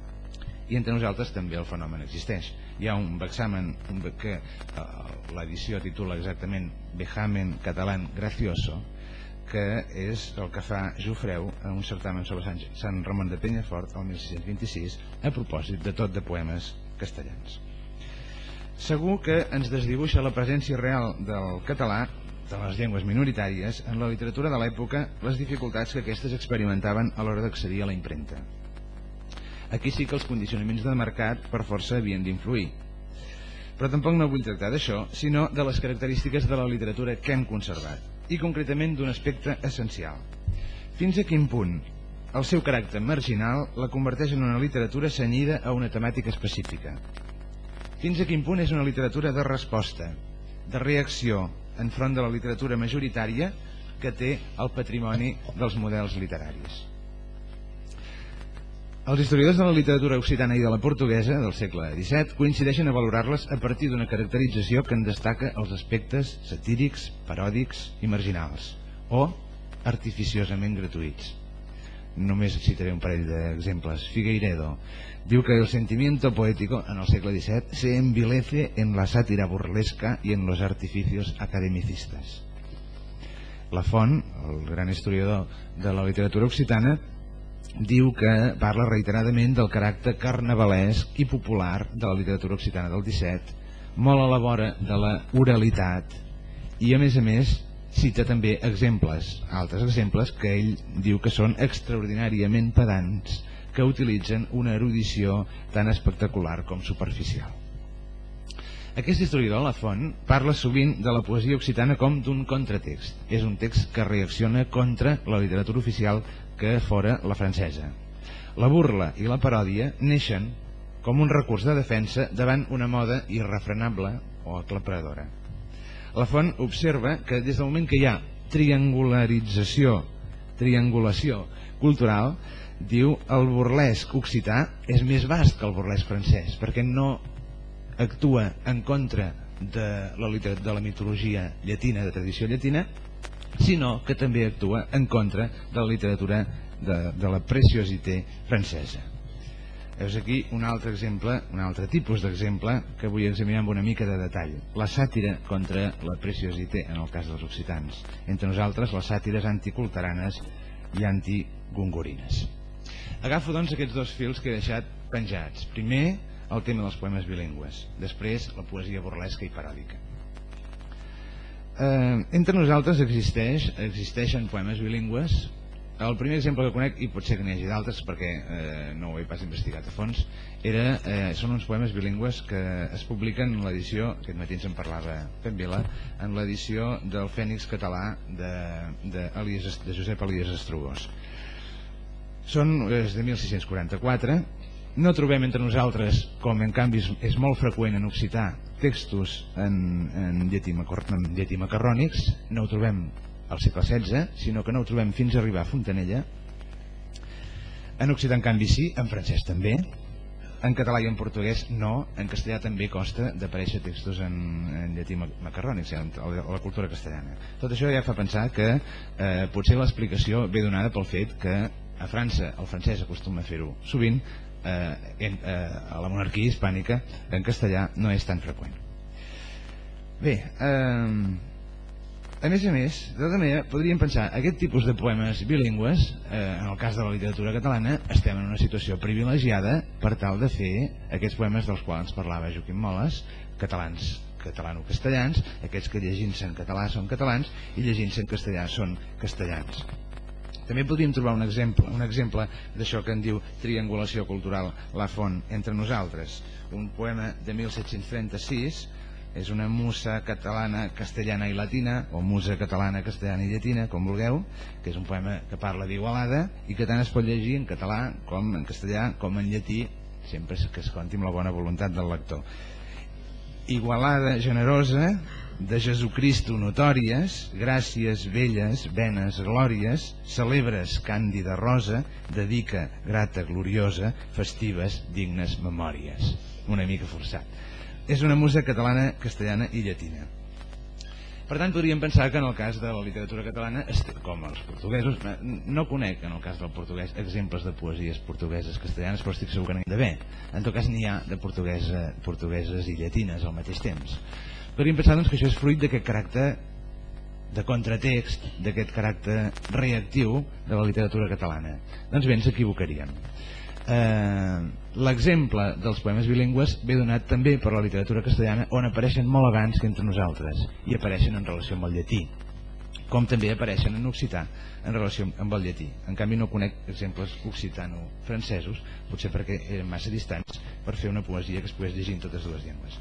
I entre nosaltres també el fenomen existeix. Hi ha un vexamen un, que eh, l'edició titula exactament Vejamen catalán gracioso, que és el que fa Jofreu en un certamen sobre Sant, Sant Ramon de Penyafort el mil sis-cents vint-i-sis a propòsit de tot de poemes castellans. Segur que ens desdibuixa la presència real del català, de les llengües minoritàries, en la literatura de l'època, les dificultats que aquestes experimentaven a l'hora d'accedir a la impremta. Aquí sí que els condicionaments de mercat per força havien d'influir. Però tampoc no vull tractar d'això, sinó de les característiques de la literatura que hem conservat, i concretament d'un aspecte essencial. Fins a quin punt el seu caràcter marginal la converteix en una literatura cenyida a una temàtica específica. Fins a quin punt és una literatura de resposta, de reacció enfront de la literatura majoritària que té el patrimoni dels models literaris. Els historiadors de la literatura occitana i de la portuguesa del segle disset coincideixen a valorar-les a partir d'una caracterització que en destaca els aspectes satírics, paròdics i marginals, o artificiosament gratuïts. Només citaré un parell d'exemples. Figueiredo diu que el sentimiento poético en el segle disset se envilece en la sátira burlesca y en los artificios academicistas. Lafont, el gran historiador de la literatura occitana, diu que parla reiteradament del caràcter carnavalesc i popular de la literatura occitana del disset, molt a la vora de la oralitat, i a més a més cita també exemples, altres exemples que ell diu que són extraordinàriament pedants, que utilitzen una erudició tan espectacular com superficial. Aquest historiador, Lafont, parla sovint de la poesia occitana com d'un contratext. És un text que reacciona contra la literatura oficial que fora la francesa. La burla i la paròdia neixen com un recurs de defensa davant una moda irrefrenable o aclaparadora. Lafont observa que des del moment que hi ha triangularització, triangulació cultural, diu el burlesc occità és més vast que el burlesc francès, perquè no actua en contra de la, de la mitologia llatina, de tradició llatina, sinó que també actua en contra de la literatura de, de la preciosité francesa. Heus aquí un altre exemple, un altre tipus d'exemple que vull examinar amb una mica de detall. La sàtira contra la preciosité en el cas dels occitans. Entre nosaltres les sàtires anticulteranes i antigongorines. Agafo doncs aquests dos fils que he deixat penjats. Primer el tema dels poemes bilingües, després la poesia burlesca i paròdica. Eh, entre nosaltres existeix, existeixen poemes bilingües. El primer exemple que conec, i potser que n'hi hagi d'altres perquè eh, no ho he pas investigat a fons, era, eh, són uns poemes bilingües que es publiquen en l'edició, aquest matí ens en parlava Pep Vila, en l'edició del Fènix català de, de, Elias, de Josep Elias Estrugós. Són és de mil sis-cents quaranta-quatre. No trobem entre nosaltres, com en canvi és molt freqüent en occità, textos en, en llatí, en llatí macarrònics. No ho trobem al segle setze, sinó que no ho trobem fins a arribar a Fontanella. En occità en canvi sí, en francès també, en català i en portuguès no, en castellà també costa d'aparèixer textos en, en llatí macarrònics, en la cultura castellana. Tot això ja fa pensar que eh, potser l'explicació ve donada pel fet que a França el francès acostuma a fer-ho sovint, eh, en, eh, a la monarquia hispànica en castellà no és tan freqüent. Bé, eh, A més a més, de tota manera, podríem pensar aquest tipus de poemes bilingües, eh, en el cas de la literatura catalana, estem en una situació privilegiada per tal de fer aquests poemes dels quals parlava Joaquim Moles, catalans, catalano-castellans, aquests que llegint-se en català són catalans i llegint-se en castellà són castellans. També podríem trobar un exemple, un exemple d'això que en diu triangulació cultural La Font entre nosaltres, un poema de mil set-cents trenta-sis, és una musa catalana, castellana i latina, o musa catalana, castellana i llatina, com vulgueu, que és un poema que parla d'Igualada i que tant es pot llegir en català com en castellà com en llatí, sempre que es compti amb la bona voluntat del lector. Igualada generosa, de Jesucristo notòries, gràcies velles, venes, glòries, celebres càndida rosa, dedica grata gloriosa, festives dignes memòries. Una mica forçat. És una musa catalana, castellana i llatina. Per tant, podríem pensar que en el cas de la literatura catalana, com els portuguesos, no conec en el cas del portuguès exemples de poesies portugueses castellanes, però estic segur que n'hi ha d'haver. En tot cas, n'hi ha de portuguesa, portugueses i llatines al mateix temps. Podríem pensar doncs, que això és fruit d'aquest caràcter de contratext, d'aquest caràcter reactiu de la literatura catalana. Doncs bé, ens equivocaríem. Eh, L'exemple dels poemes bilingües ve donat també per la literatura castellana, on apareixen molt abans que entre nosaltres i apareixen en relació amb el llatí, com també apareixen en occità en relació amb el llatí. En canvi no conec exemples occitano-francesos, potser perquè eren massa distants per fer una poesia que es pogués llegir en totes dues llengües.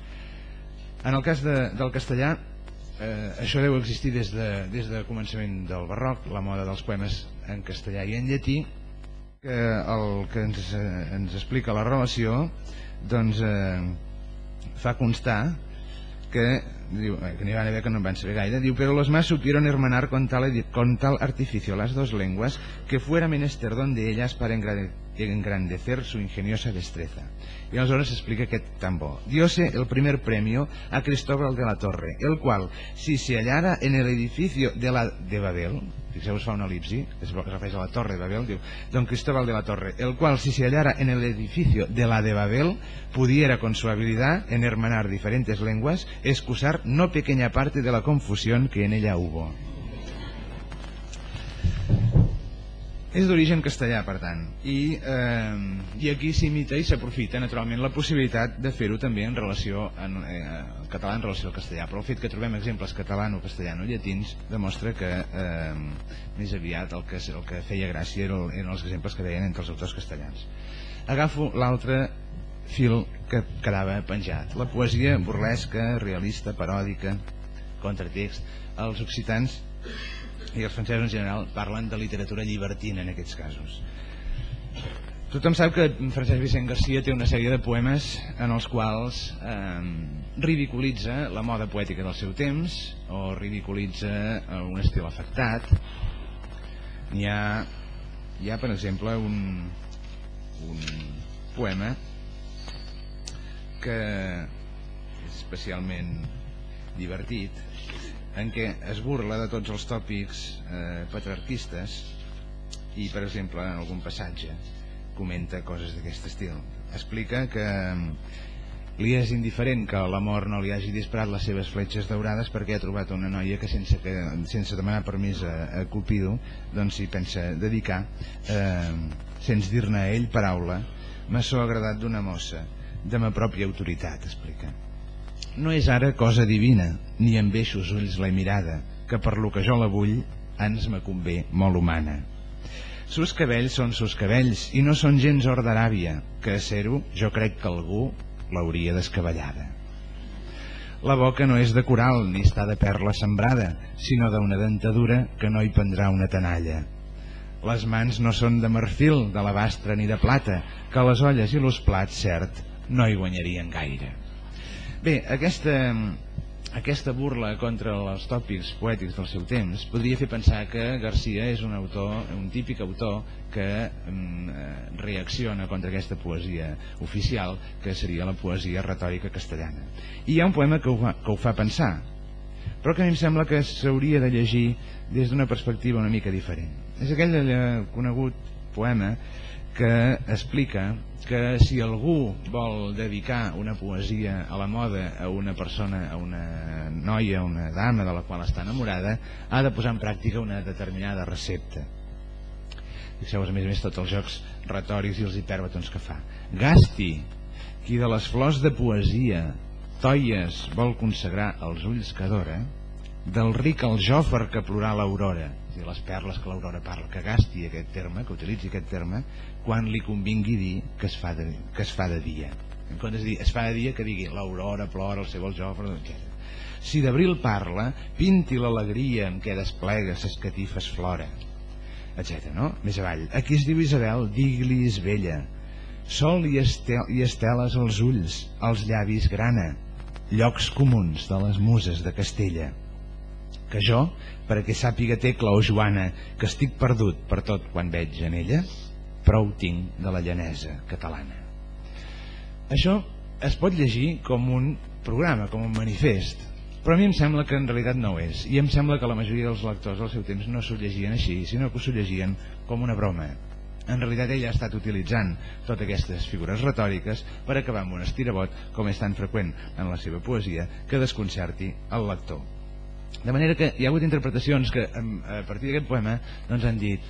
En el cas de, del castellà, eh, això deu existir des de, des de començament del barroc, la moda dels poemes en castellà i en llatí, que el que ens, eh, ens explica la relació doncs eh, fa constar que, diu, que n'hi van haver que no en van saber gaire, diu, però los más supieron hermanar con tal, con tal artificio las dos lenguas que fuera menester donde ellas para engrandecer su ingeniosa destreza. Y aleshores explica aquest tan bo. Diose el primer premio a Cristóbal de la Torre, el cual, si se hallara en el edificio de la de Babel, fixeu-vos, fa una elipsi, es refereix a la Torre de Babel, diu, don Cristóbal de la Torre, el cual, si se hallara en el edificio de la de Babel, pudiera con su habilidad en hermanar diferentes lenguas, excusar no pequeña parte de la confusión que en ella hubo. És d'origen castellà, per tant, i, eh, i aquí s'imita i s'aprofita naturalment la possibilitat de fer-ho també en relació en, eh, català en relació al castellà, però el fet que trobem exemples catalano-castellano-llatins demostra que eh, més aviat el que, el que feia gràcia eren, eren els exemples que deien entre els autors castellans. Agafo l'altre fil que quedava penjat, la poesia burlesca, realista, paròdica, contratext. Els occitans i els francesos en general parlen de literatura llibertina en aquests casos. Tothom sap que Francesc Vicent Garcia té una sèrie de poemes en els quals eh, ridiculitza la moda poètica del seu temps o ridiculitza un estil afectat. Hi ha, hi ha per exemple un, un poema que és especialment divertit, en què es burla de tots els tòpics eh, patriarquistes i, per exemple, en algun passatge comenta coses d'aquest estil. Explica que li és indiferent que l'amor no li hagi disparat les seves fletxes daurades perquè ha trobat una noia que sense, que, sense demanar permís a, a Cupido doncs s'hi pensa dedicar, eh, sense dir-ne a ell paraula, m'ha so agradat d'una mossa de ma pròpia autoritat, explica. No és ara cosa divina, ni amb eixos ulls la mirada, que per lo que jo la vull, ans me convé molt humana. Sus cabells són sus cabells, i no són gens or d'Aràbia, que a ser-ho jo crec que algú l'hauria descabellada. La boca no és de coral, ni està de perla sembrada, sinó d'una dentadura que no hi prendrà una tenalla. Les mans no són de marfil, de l'abastre ni de plata, que les olles i los plats, cert, no hi guanyarien gaire. Bé, aquesta, aquesta burla contra els tòpics poètics del seu temps podria fer pensar que Garcia és un autor, un típic autor que mm, reacciona contra aquesta poesia oficial, que seria la poesia retòrica castellana. I hi ha un poema que ho fa, que ho fa pensar, però que a mi em sembla que s'hauria de llegir des d'una perspectiva una mica diferent. És aquell conegut poema que explica que si algú vol dedicar una poesia a la moda a una persona, a una noia, a una dama de la qual està enamorada, ha de posar en pràctica una determinada recepta. Fixeu-vos a més a més tots els jocs retòrics i els hipèrbatons que fa. Gasti, qui de les flors de poesia toies vol consagrar els ulls que adora, del ric al jòfer que plorà l'aurora, és a dir, les perles que l'aurora parla, que gasti aquest terme, que utilitzi aquest terme quan li convingui dir que es fa de, que es fa de dia. En comptes de dir es fa de dia, que digui l'aurora plora, el seu el jòfer, etcètera. Si d'abril parla, pinti l'alegria amb què desplega ses catifes flora, etcètera. No? Més avall, aquí es diu Isabel, digui-li és vella, sol i, estel, i esteles als ulls, als llavis grana, llocs comuns de les muses de Castella, que jo, perquè sàpiga Tecla o Joana que estic perdut per tot quan veig en ella, prou tinc de la llanesa catalana. Això es pot llegir com un programa, com un manifest, però a mi em sembla que en realitat no ho és, i em sembla que la majoria dels lectors al seu temps no s'ho llegien així, sinó que s'ho llegien com una broma. En realitat ell ha estat utilitzant totes aquestes figures retòriques per acabar amb un estirabot, com és tan freqüent en la seva poesia, que desconcerti el lector. De manera que hi ha hagut interpretacions que a partir d'aquest poema doncs han dit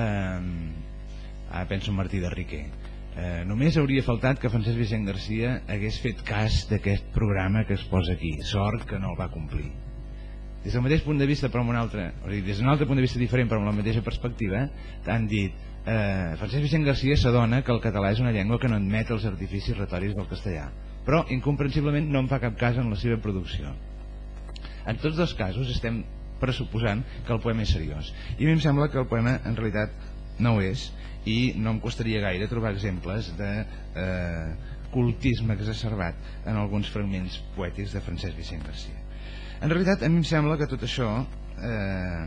eh, ara penso en Martí de Riquer, eh, només hauria faltat que Francesc Vicent Garcia hagués fet cas d'aquest programa que es posa aquí, sort que no el va complir. Des del mateix punt de vista però amb un altre, o sigui, des d'un altre punt de vista diferent però amb la mateixa perspectiva, han dit eh, Francesc Vicent Garcia s'adona que el català és una llengua que no admet els artificis retòrics del castellà, però incomprensiblement no en fa cap cas en la seva producció. En tots dos casos estem pressuposant que el poema és seriós, i a mi em sembla que el poema en realitat no ho és, i no em costaria gaire trobar exemples de eh, cultisme exacerbat en alguns fragments poètics de Francesc Vicent Garcia. En realitat a mi em sembla que tot això eh,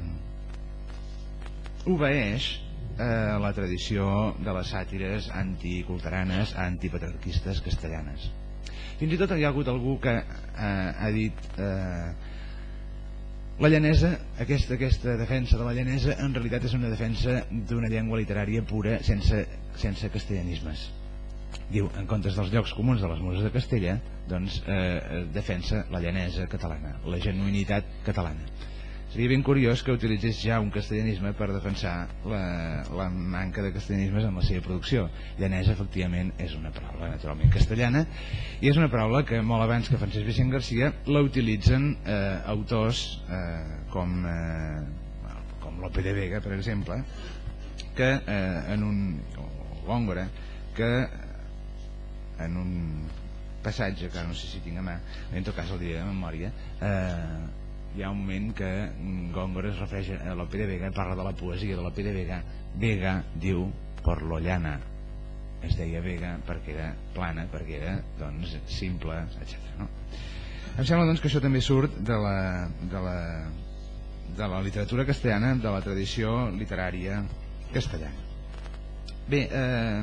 obeeix a la tradició de les sàtires anticulteranes, antipatriarquistes castellanes. Fins i tot hi ha hagut algú que eh, ha dit eh, la llanesa, aquesta, aquesta defensa de la llanesa en realitat és una defensa d'una llengua literària pura sense, sense castellanismes. Diu, en comptes dels llocs comuns de les muses de Castella, doncs eh, defensa la llanesa catalana, la genuïnitat catalana. Seria ben curiós que utilitzés ja un castellanisme per defensar la, la manca de castellanismes en la seva producció. Llanesa efectivament és una paraula naturalment castellana, i és una paraula que molt abans que Francesc Vicent Garcia la utilitzen eh, autors eh, com eh, com Lope de Vega, per exemple, que eh, en un o Góngora, que en un passatge que no sé si tinc a mà, en tot cas el diré de memòria, eh, hi ha un moment que Góngora es refereix a Lope de Vega, parla de la poesia de Lope de Vega. Vega diu por lo llana, es deia Vega perquè era plana, perquè era doncs simple, etcètera. No? Em sembla doncs que això també surt de la, de la, de la literatura castellana, de la tradició literària castellana. Bé, eh,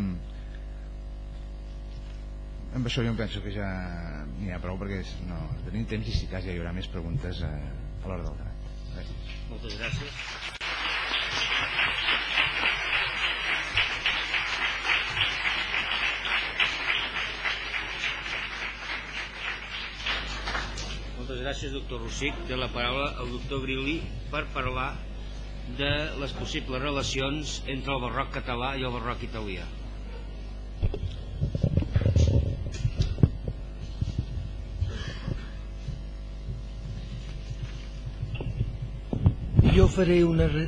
amb això jo em penso que ja n'hi ha prou, perquè no tenim temps i si cas ja hi haurà més preguntes a, a l'hora del debat. Gràcies. Moltes gràcies. Moltes gràcies, doctor Rosic. Té la paraula el doctor Grilli per parlar de les possibles relacions entre el barroc català i el barroc italià. Jo faré una re...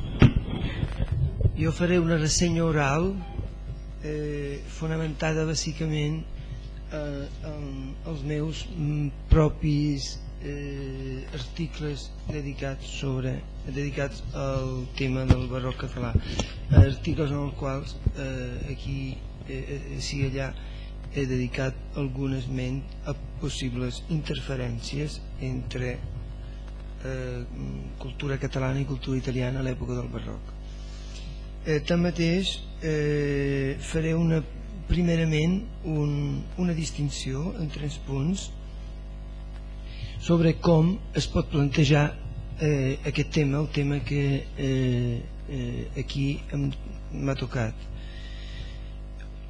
jo faré una ressenya oral eh, fonamentada bàsicament eh, en els meus propis eh, articles dedicats sobre dedicats al tema del barroc català, articles en els quals eh, aquí eh, sí allà he dedicat algun esment a possibles interferències entre Eh, cultura catalana i cultura italiana a l'època del barroc. Eh, tanmateix eh, faré una, primerament un, una distinció en tres punts sobre com es pot plantejar eh, aquest tema, el tema que eh, eh, aquí m'ha tocat.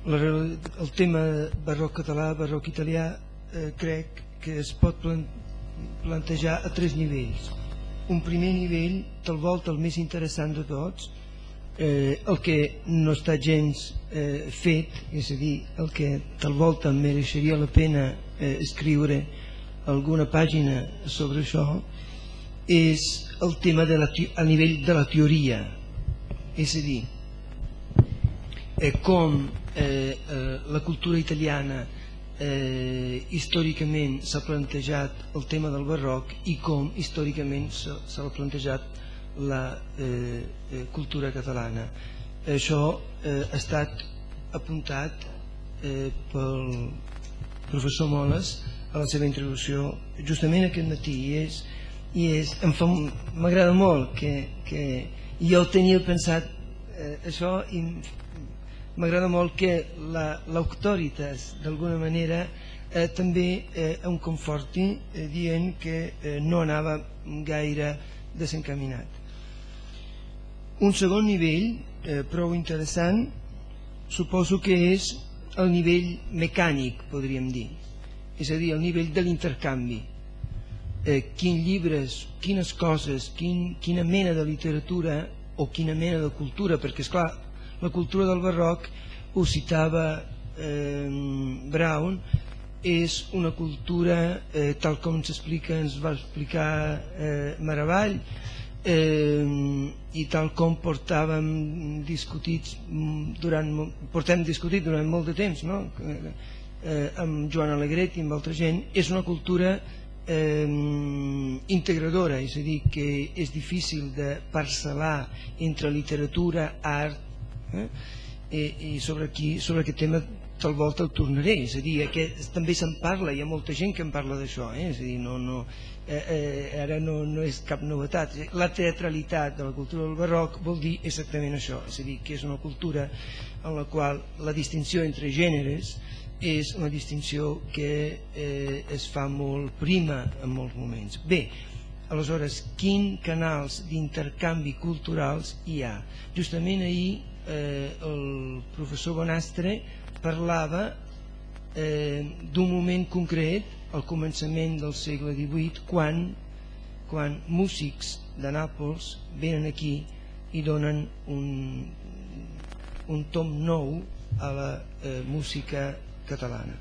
la, el tema barroc català, barroc italià, eh, crec que es pot plan, plantejar a tres nivells. Un primer nivell, tal volta el més interessant de tots, eh, el que no està gens eh, fet, és a dir, el que tal volta mereixeria la pena eh, escriure alguna pàgina sobre això, és el tema de la, a nivell de la teoria, és a dir, eh, com eh, eh, la cultura italiana eh, històricament s'ha plantejat el tema del barroc i com històricament s'ha plantejat la eh, eh, cultura catalana. Això eh, ha estat apuntat eh, pel professor Moles a la seva introducció justament aquest matí, i és, i és m'agrada molt que, que jo tenia pensat eh, això, i m'agrada molt que l'auctoritas d'alguna manera eh, també eh, em conforti eh, dient que eh, no anava gaire desencaminat. Un segon nivell eh, prou interessant suposo que és el nivell mecànic, podríem dir, és a dir, el nivell de l'intercanvi. Eh, quins llibres, quines coses, quin, quina mena de literatura o quina mena de cultura, perquè esclar, la cultura del barroc, ho citava eh, Brown, és una cultura eh, tal com s'explica, ens va explicar eh, Maravall, eh, i tal com portàvem discutits durant, portem discutit durant molt de temps, no? eh, amb Joan Alegret i amb altra gent, és una cultura eh, integradora, és a dir, que és difícil de parcel·lar entre literatura, art, eh? I, i sobre, aquí, sobre aquest tema tal volta el tornaré, és a dir, aquest, també se'n parla, hi ha molta gent que en parla d'això, eh? És a dir, no, no, eh, eh, ara no, no és cap novetat. La teatralitat de la cultura del barroc vol dir exactament això, és a dir, que és una cultura en la qual la distinció entre gèneres és una distinció que eh, es fa molt prima en molts moments. Bé, aleshores, quins canals d'intercanvi culturals hi ha? Justament ahir eh, el professor Bonastre parlava eh, d'un moment concret, al començament del segle divuit, quan, quan músics de Nàpols venen aquí i donen un, un tom nou a la eh, música catalana.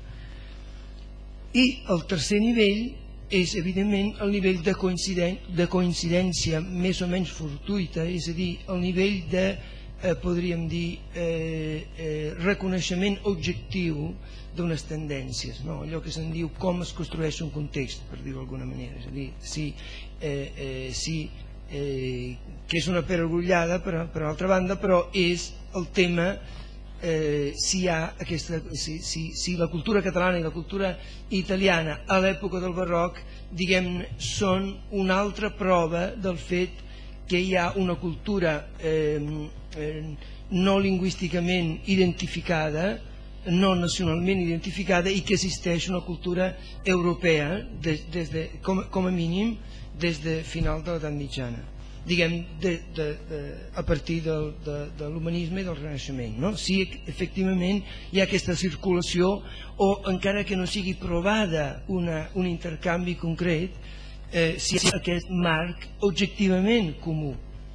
I el tercer nivell és evidentment el nivell de, coinciden de coincidència més o menys fortuita, és a dir, el nivell de, eh, podríem dir, eh, eh, reconeixement objectiu d'unes tendències, no? Allò que se'n diu com es construeix un context, per dir-ho d'alguna manera, és a dir, si, eh, eh, si eh, que és una perogrullada per, per altra banda, però és el tema Eh, si, hi ha aquesta, si, si, si la cultura catalana i la cultura italiana a l'època del barroc, diguem, són una altra prova del fet que hi ha una cultura eh, eh, no lingüísticament identificada, no nacionalment identificada, i que existeix una cultura europea des, des de, com, com a mínim des de final de l'edat mitjana, diguem, de, de, de, a partir de, de, de l'humanisme i del Renaixement, no? Si efectivament hi ha aquesta circulació, o encara que no sigui provada una, un intercanvi concret, eh, si hi ha aquest marc objectivament comú.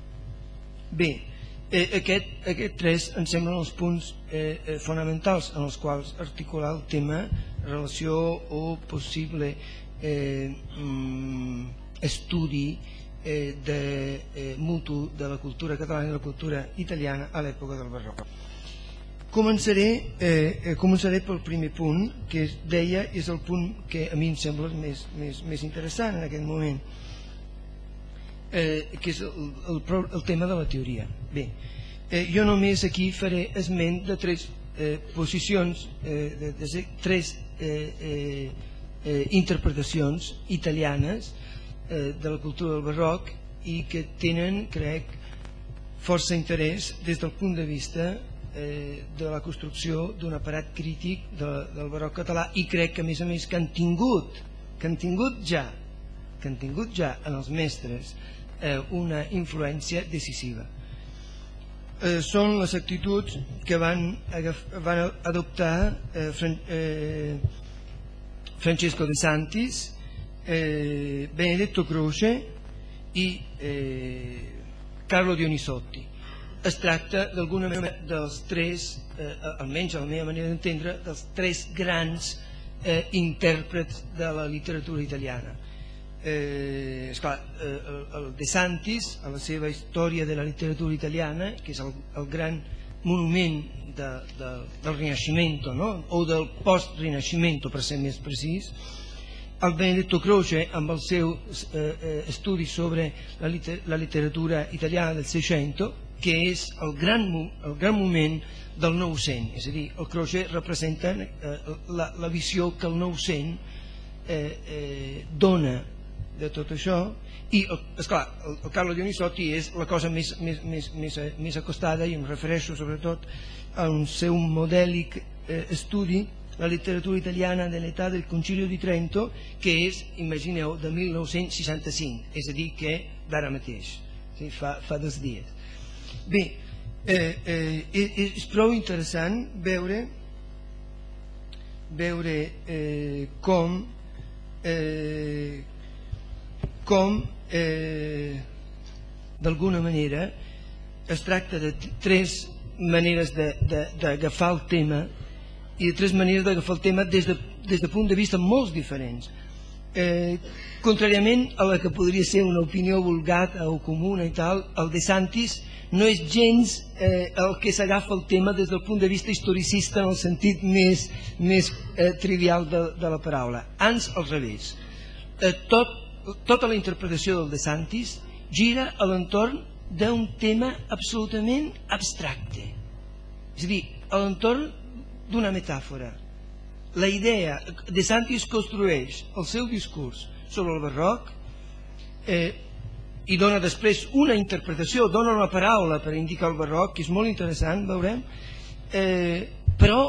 Bé, eh, aquest, aquest tres em semblen els punts eh, eh, fonamentals en els quals articular el tema relació o possible eh, mm, estudi Eh, de, eh, mutu de la cultura catalana i la cultura italiana a l'època del barroc. Començaré, eh, començaré pel primer punt, que es, deia és el punt que a mi em sembla més, més, més interessant en aquest moment, eh, que és el, el, el tema de la teoria. Bé, eh, jo només aquí faré esment de tres eh, posicions, eh, de, de tres eh, eh, eh, interpretacions italianes de la cultura del barroc, i que tenen, crec, força interès des del punt de vista eh, de la construcció d'un aparat crític de, del barroc català, i crec que a més a més que han tingut que han tingut ja que han tingut ja en els mestres eh, una influència decisiva. eh, són les actituds que van, van adoptar eh, Fran, eh, Francesco De Santis, eh, Benedetto Croce i eh, Carlo Dionisotti. Es tracta d'alguna manera dels tres, eh, almenys a la meva manera d'entendre, dels tres grans eh, intèrprets de la literatura italiana. Eh, esclar, eh, el, el De Santis, a la seva història de la literatura italiana, que és el, el gran monument de, de, del Rinascimento, no? O del post-Rinascimento, per ser més precís. El Benedetto Croce, amb el seu eh, estudi sobre la, liter la literatura italiana del Seicento, que és el gran, el gran moment del Noucent. És a dir, el Croce representa eh, la, la visió que el Noucent eh, eh, dona de tot això, i esclar, el, el Carlo Dionisotti és la cosa més, més, més, més, més acostada, i em refereixo sobretot a un seu modèlic eh, estudi, la literatura italiana de l'età del Concilio di Trento, que és, imagineu, de mil nou-cents seixanta-cinc, és a dir, que d'ara mateix, sí, fa, fa dos dies. Bé, eh, eh, és prou interessant veure veure eh, com eh, com eh, d'alguna manera es tracta de tres maneres d'agafar el tema, i de tres maneres d'agafar el tema des de, des de punt de vista molt diferents. Eh, contràriament a la que podria ser una opinió vulgar o comuna i tal, el De Santis no és gens eh, el que s'agafa el tema des del punt de vista historicista en el sentit més, més eh, trivial de, de la paraula. Ans al revés. Eh, tot, tota la interpretació del De Santis gira a l'entorn d'un tema absolutament abstracte. És a dir, a l'entorn d'una metàfora. La idea, De Santis construeix el seu discurs sobre el barroc eh, i dona després una interpretació, dona una paraula per indicar el barroc, que és molt interessant, veurem, eh, però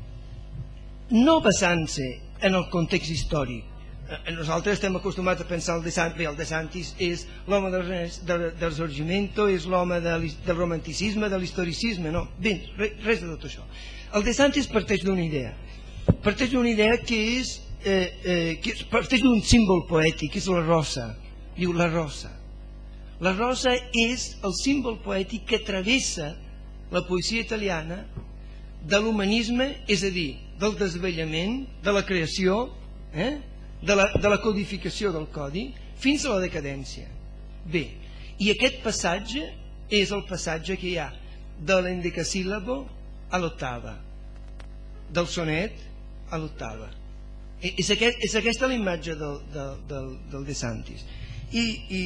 no basant-se en el context històric. Eh, nosaltres estem acostumats a pensar el De Santis, el De Santis és l'home del, del, del Risorgimento, és l'home de, del romanticisme, de l'historicisme, no, bé, res de tot això. El De Santis parteix d'una idea, parteix d'una idea que és, eh, eh, que parteix d'un símbol poètic, que és la rosa, diu la rosa. La rosa és el símbol poètic que travessa la poesia italiana de l'humanisme, és a dir, del desvellament, de la creació, eh? de, la, de la codificació del codi, fins a la decadència. Bé, i aquest passatge és el passatge que hi ha de l'endecasíl·labo a l'octava, del sonet a l'octava. És, aquest, és aquesta la imatge del, del, del, del De Santis. I... i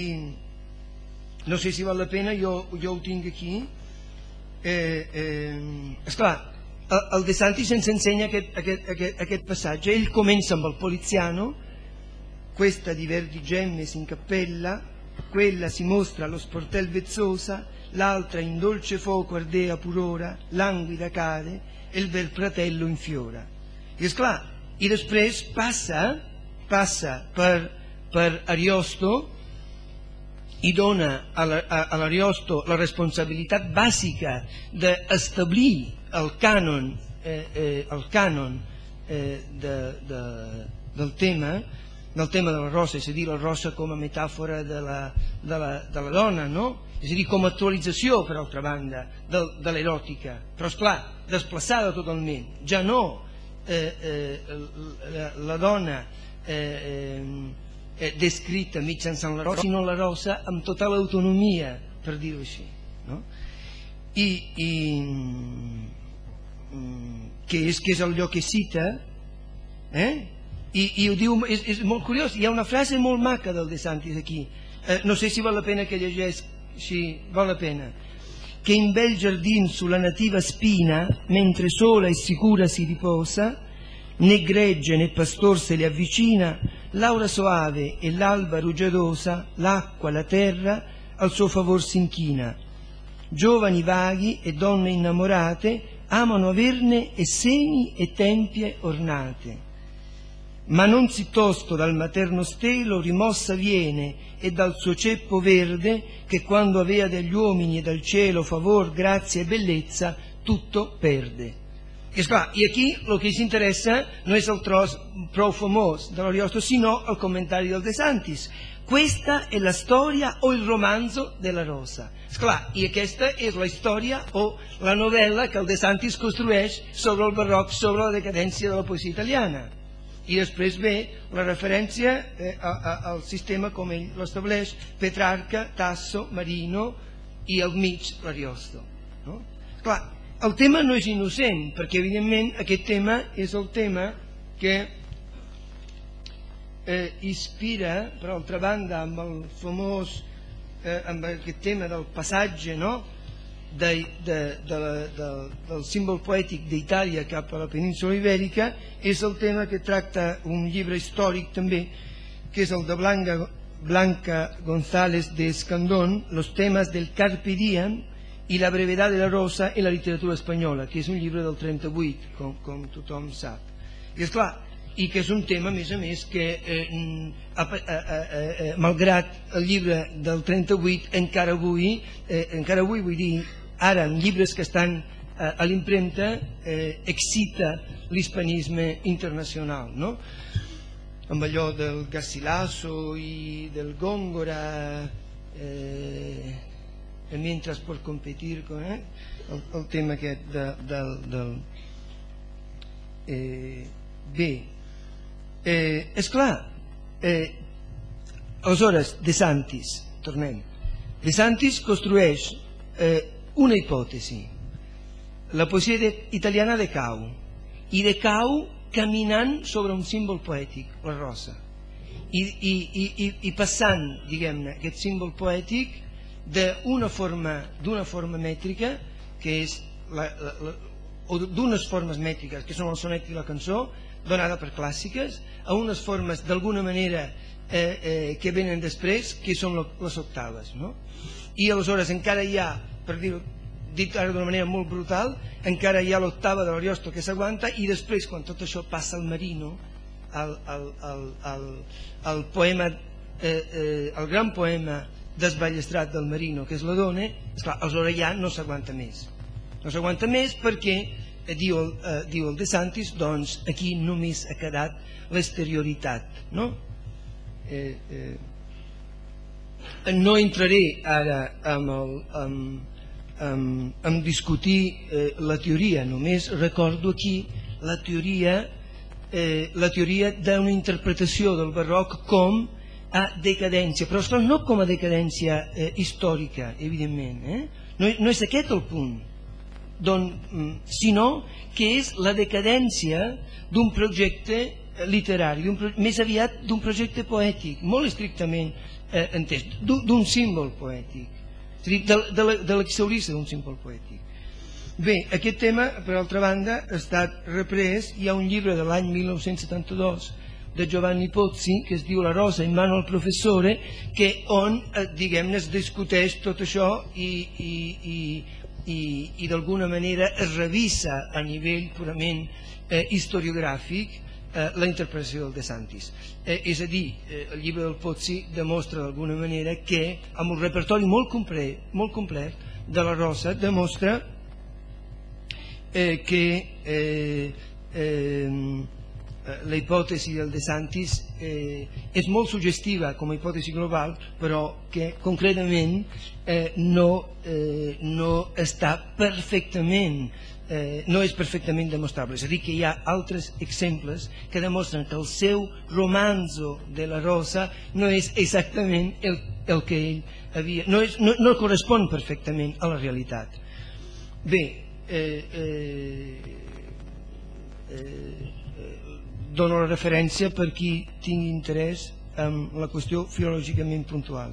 no sé si val la pena, jo, jo ho tinc aquí. Eh, eh, esclar, el, el De Santis ens ensenya aquest, aquest, aquest, aquest passatge. Ell comença amb el Poliziano, questa di verdi gemme si incappella, quella si mostra allo sportel vezzosa, l'altra in dolce fuoco ardea purora, languida cade, e il bel pratello infiora. I esclar, i després passa, passa per, per Ariosto, i dona a l'Ariosto la responsabilitat bàsica d'establir el cànon, eh, eh, el cànon eh, de, de, del tema, del tema de la rosa, és a dir, la rosa com a metàfora de la, de la, de la dona, no? És a dir, com a actualització, per altra banda, de, de l'eròtica, però esclar, desplaçada totalment, ja no eh, eh, la, la dona eh, eh, Eh, descrita mitjançant la rosa, sinó la rosa amb tota l'autonomia, per dir-ho així, no? I, i que és, que és el lloc que cita, eh? I, i ho diu, és, és molt curiós, hi ha una frase molt maca del De Santis aquí, eh, no sé si val la pena que llegeix, si val la pena, che in bel giardin sulla nativa spina, mentre sola e sicura si riposa, né gregge né pastor se le avvicina, l'aura soave e l'alba rugiadosa, l'acqua, la terra, al suo favor s'inchina. Giovani vaghi e donne innamorate amano averne e seni e tempie ornate. ma non si tosto dal materno stelo rimossa viene, e dal suo ceppo verde, che quando avea degli uomini e dal cielo favor, grazia e bellezza, tutto perde. I, esclar, I aquí el que ens interessa no és el tros prou famós de l'Ariosto, sinó el comentari del De Santis. Questa è la storia o il romanzo della Rosa. Esclar, i aquesta és la història o la novel·la que el De Santis construeix sobre el barroc, sobre la decadència de la poesia italiana. I després ve la referència eh, a, a, al sistema com ell l'estableix: Petrarca, Tasso, Marino i al mig l'Ariosto, no? Clar, el tema no és innocent, perquè evidentment aquest tema és el tema que eh, inspira, per altra banda, amb el famós eh, amb aquest tema del passatge, no?, de, de, de la, de, del símbol poètic d'Itàlia cap a la península Ibèrica. És el tema que tracta un llibre històric també, que és el de Blanca, Blanca González de Escandón, Los temas del Carpe Diem i la brevedad de la Rosa en la literatura espanyola, que és un llibre del trenta-vuit, com, com tothom sap. I és clar, i que és un tema, a més a més, que eh, a, a, a, a, malgrat el llibre del trenta-vuit, encara avui, eh, encara avui vull dir, ara, en llibres que estan eh, a l'impremta, eh, excita l'hispanisme internacional, no? Amb allò del Garcilaso i del Góngora, eh, mientras por competir con eh, el, el tema aquest de, del, del eh, bé, eh, és clar, eh, aleshores De Santis, tornem, De Santis construeix eh, una hipòtesi: la poesia de, italiana decau, i decau caminant sobre un símbol poètic, la Rosa, i, i, i, i passant, diguem-ne, aquest símbol poètic d'una forma, d'una forma mètrica, que és la, la, la, o d'unes formes mètriques que són el sonet i la cançó, donada per clàssiques, a unes formes d'alguna manera eh, eh, que venen després, que són lo, les octaves, no? I aleshores encara hi ha, per dir-ho dit ara d'una manera molt brutal, encara hi ha l'octava de l'Ariosto que s'aguanta, i després, quan tot això passa al Marino, al, al, al, al, al poema eh, eh, el gran poema desballestrat del Marino, que és la Dona, esclar, aleshores ja no s'aguanta més. No s'aguanta més perquè, eh, diu, el, eh, diu el De Santis, doncs aquí només ha quedat l'exterioritat, no? Eh, eh, no entraré ara amb, el, amb, amb, amb discutir eh, la teoria, només recordo aquí la teoria, eh, la teoria d'una interpretació del barroc com a decadència, però esclar, no com a decadència eh, històrica, evidentment, eh? no, no és aquest el punt, don, sinó que és la decadència d'un projecte literari, pro, més aviat d'un projecte poètic, molt estrictament eh, entès, d'un símbol poètic, de, de, de l'exaurice d'un símbol poètic. Bé, aquest tema, per altra banda, ha estat reprès. Hi ha un llibre de l'any mil nou-cents setanta-dos de Giovanni Pozzi, que es diu La Rosa in mano al professore, que on, eh, diguem-ne, es discuteix tot això i, i, i, i, i d'alguna manera es revisa a nivell purament eh, historiogràfic eh, la interpretació del De Santis. Eh, és a dir, eh, el llibre del Pozzi demostra d'alguna manera que, amb un repertori molt complet, molt complet de La Rosa, demostra eh, que eh, eh, la hipòtesi del De Santis eh, és molt suggestiva com a hipòtesi global, però que concretament eh, no, eh, no està perfectament eh, no és perfectament demostrable. És a dir, que hi ha altres exemples que demostren que el seu romanzo de la Rosa no és exactament el, el que ell havia, no, és, no, no correspon perfectament a la realitat. Bé, eh, eh, eh, dono la referència per qui tingui interès en la qüestió filològicament puntual.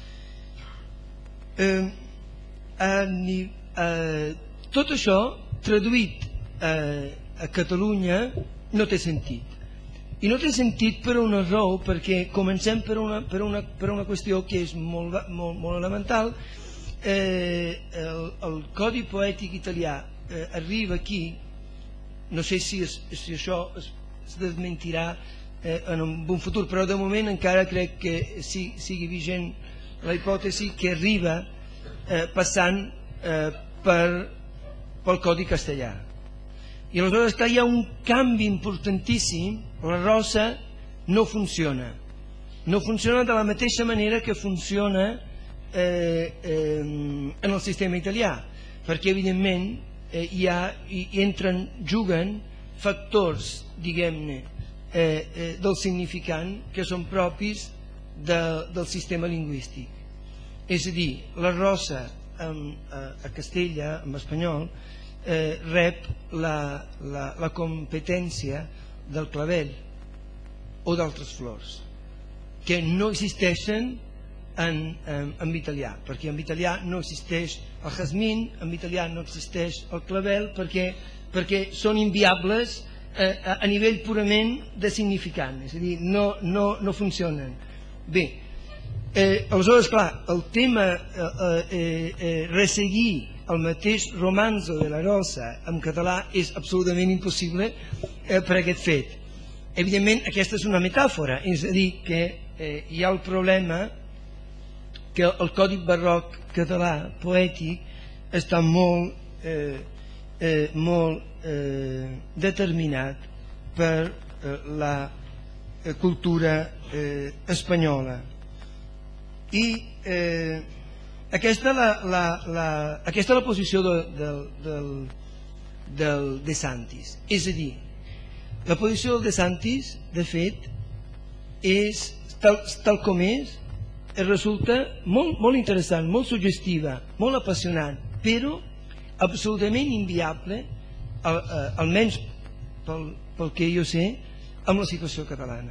Eh, eh, eh, tot això traduït eh, a Catalunya no té sentit, i no té sentit per una raó, perquè comencem per una, per una, per una qüestió que és molt, molt, molt elemental. eh, el, el codi poètic italià eh, arriba aquí, no sé si, es, si això es es desmentirà eh, en un futur, però de moment encara crec que sí, sigui vigent la hipòtesi que arriba eh, passant eh, per, pel codi castellà. I aleshores clar, hi ha un canvi importantíssim. La rosa no funciona no funciona de la mateixa manera que funciona eh, eh, en el sistema italià, perquè evidentment eh, hi, ha, hi entren, juguen factors, diguem-ne, eh, eh, del significant que són propis de, del sistema lingüístic. És a dir, la rosa en, a, a Castella, en espanyol, eh, rep la, la, la competència del clavel o d'altres flors que no existeixen en, en, en italià, perquè en italià no existeix el jasmín, en italià no existeix el clavel, perquè, perquè són inviables eh, a, a nivell purament de significant, és a dir, no, no, no funcionen. Bé, eh, aleshores, clar, el tema eh, eh, eh, resseguir el mateix romanzo de la rosa en català és absolutament impossible eh, per aquest fet. Evidentment, aquesta és una metàfora, és a dir, que eh, hi ha el problema que el codi barroc català poètic està molt, eh, eh, molt eh, determinat per eh, la eh, cultura eh, espanyola. I eh, aquesta, la, la, la, aquesta és la posició de, del, del, del De Santis. És a dir, la posició del De Santis, de fet, és tal, tal com és, resulta molt, molt interessant, molt suggestiva, molt apassionant, però absolutament inviable, al, almenys pel, pel que jo sé, amb la situació catalana.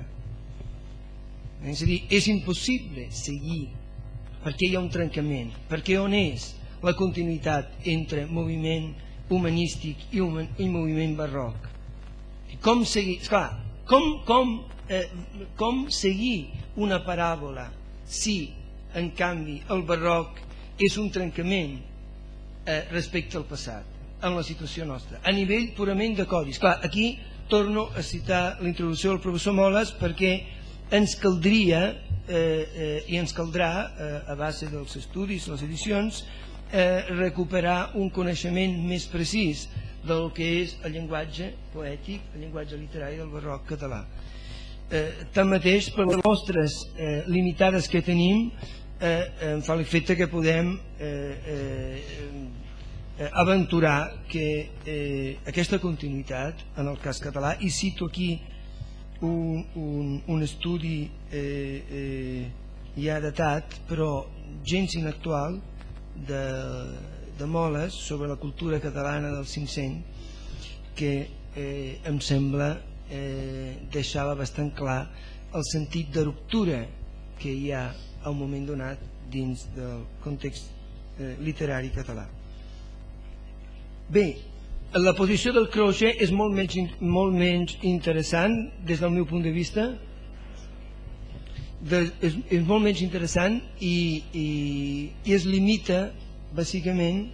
És a dir, és impossible seguir, perquè hi ha un trencament, perquè on és la continuïtat entre moviment humanístic i, human, i moviment barroc? Com seguir, esclar, com, com, eh, com seguir una paràbola si, en canvi, el barroc és un trencament eh, respecte al passat, en la situació nostra, a nivell purament de codis. Clar, aquí torno a citar la introducció del professor Moles perquè ens caldria, eh, eh, i ens caldrà, eh, a base dels estudis, les edicions, eh, recuperar un coneixement més precís del que és el llenguatge poètic, el llenguatge literari del barroc català. Eh, tanmateix, per les mostres eh, limitades que tenim, eh, em fa l'efecte que podem eh, eh, aventurar que eh, aquesta continuïtat en el cas català, i cito aquí un, un, un estudi eh, eh, ja datat però gens inactual de, de Moles sobre la cultura catalana del cinc-cents, que eh, em sembla eh, deixava bastant clar el sentit de ruptura que hi ha a un moment donat dins del context eh, literari català. Bé, la posició del Croce és molt menys, molt menys interessant des del meu punt de vista, de, és, és molt menys interessant i, i, i es limita bàsicament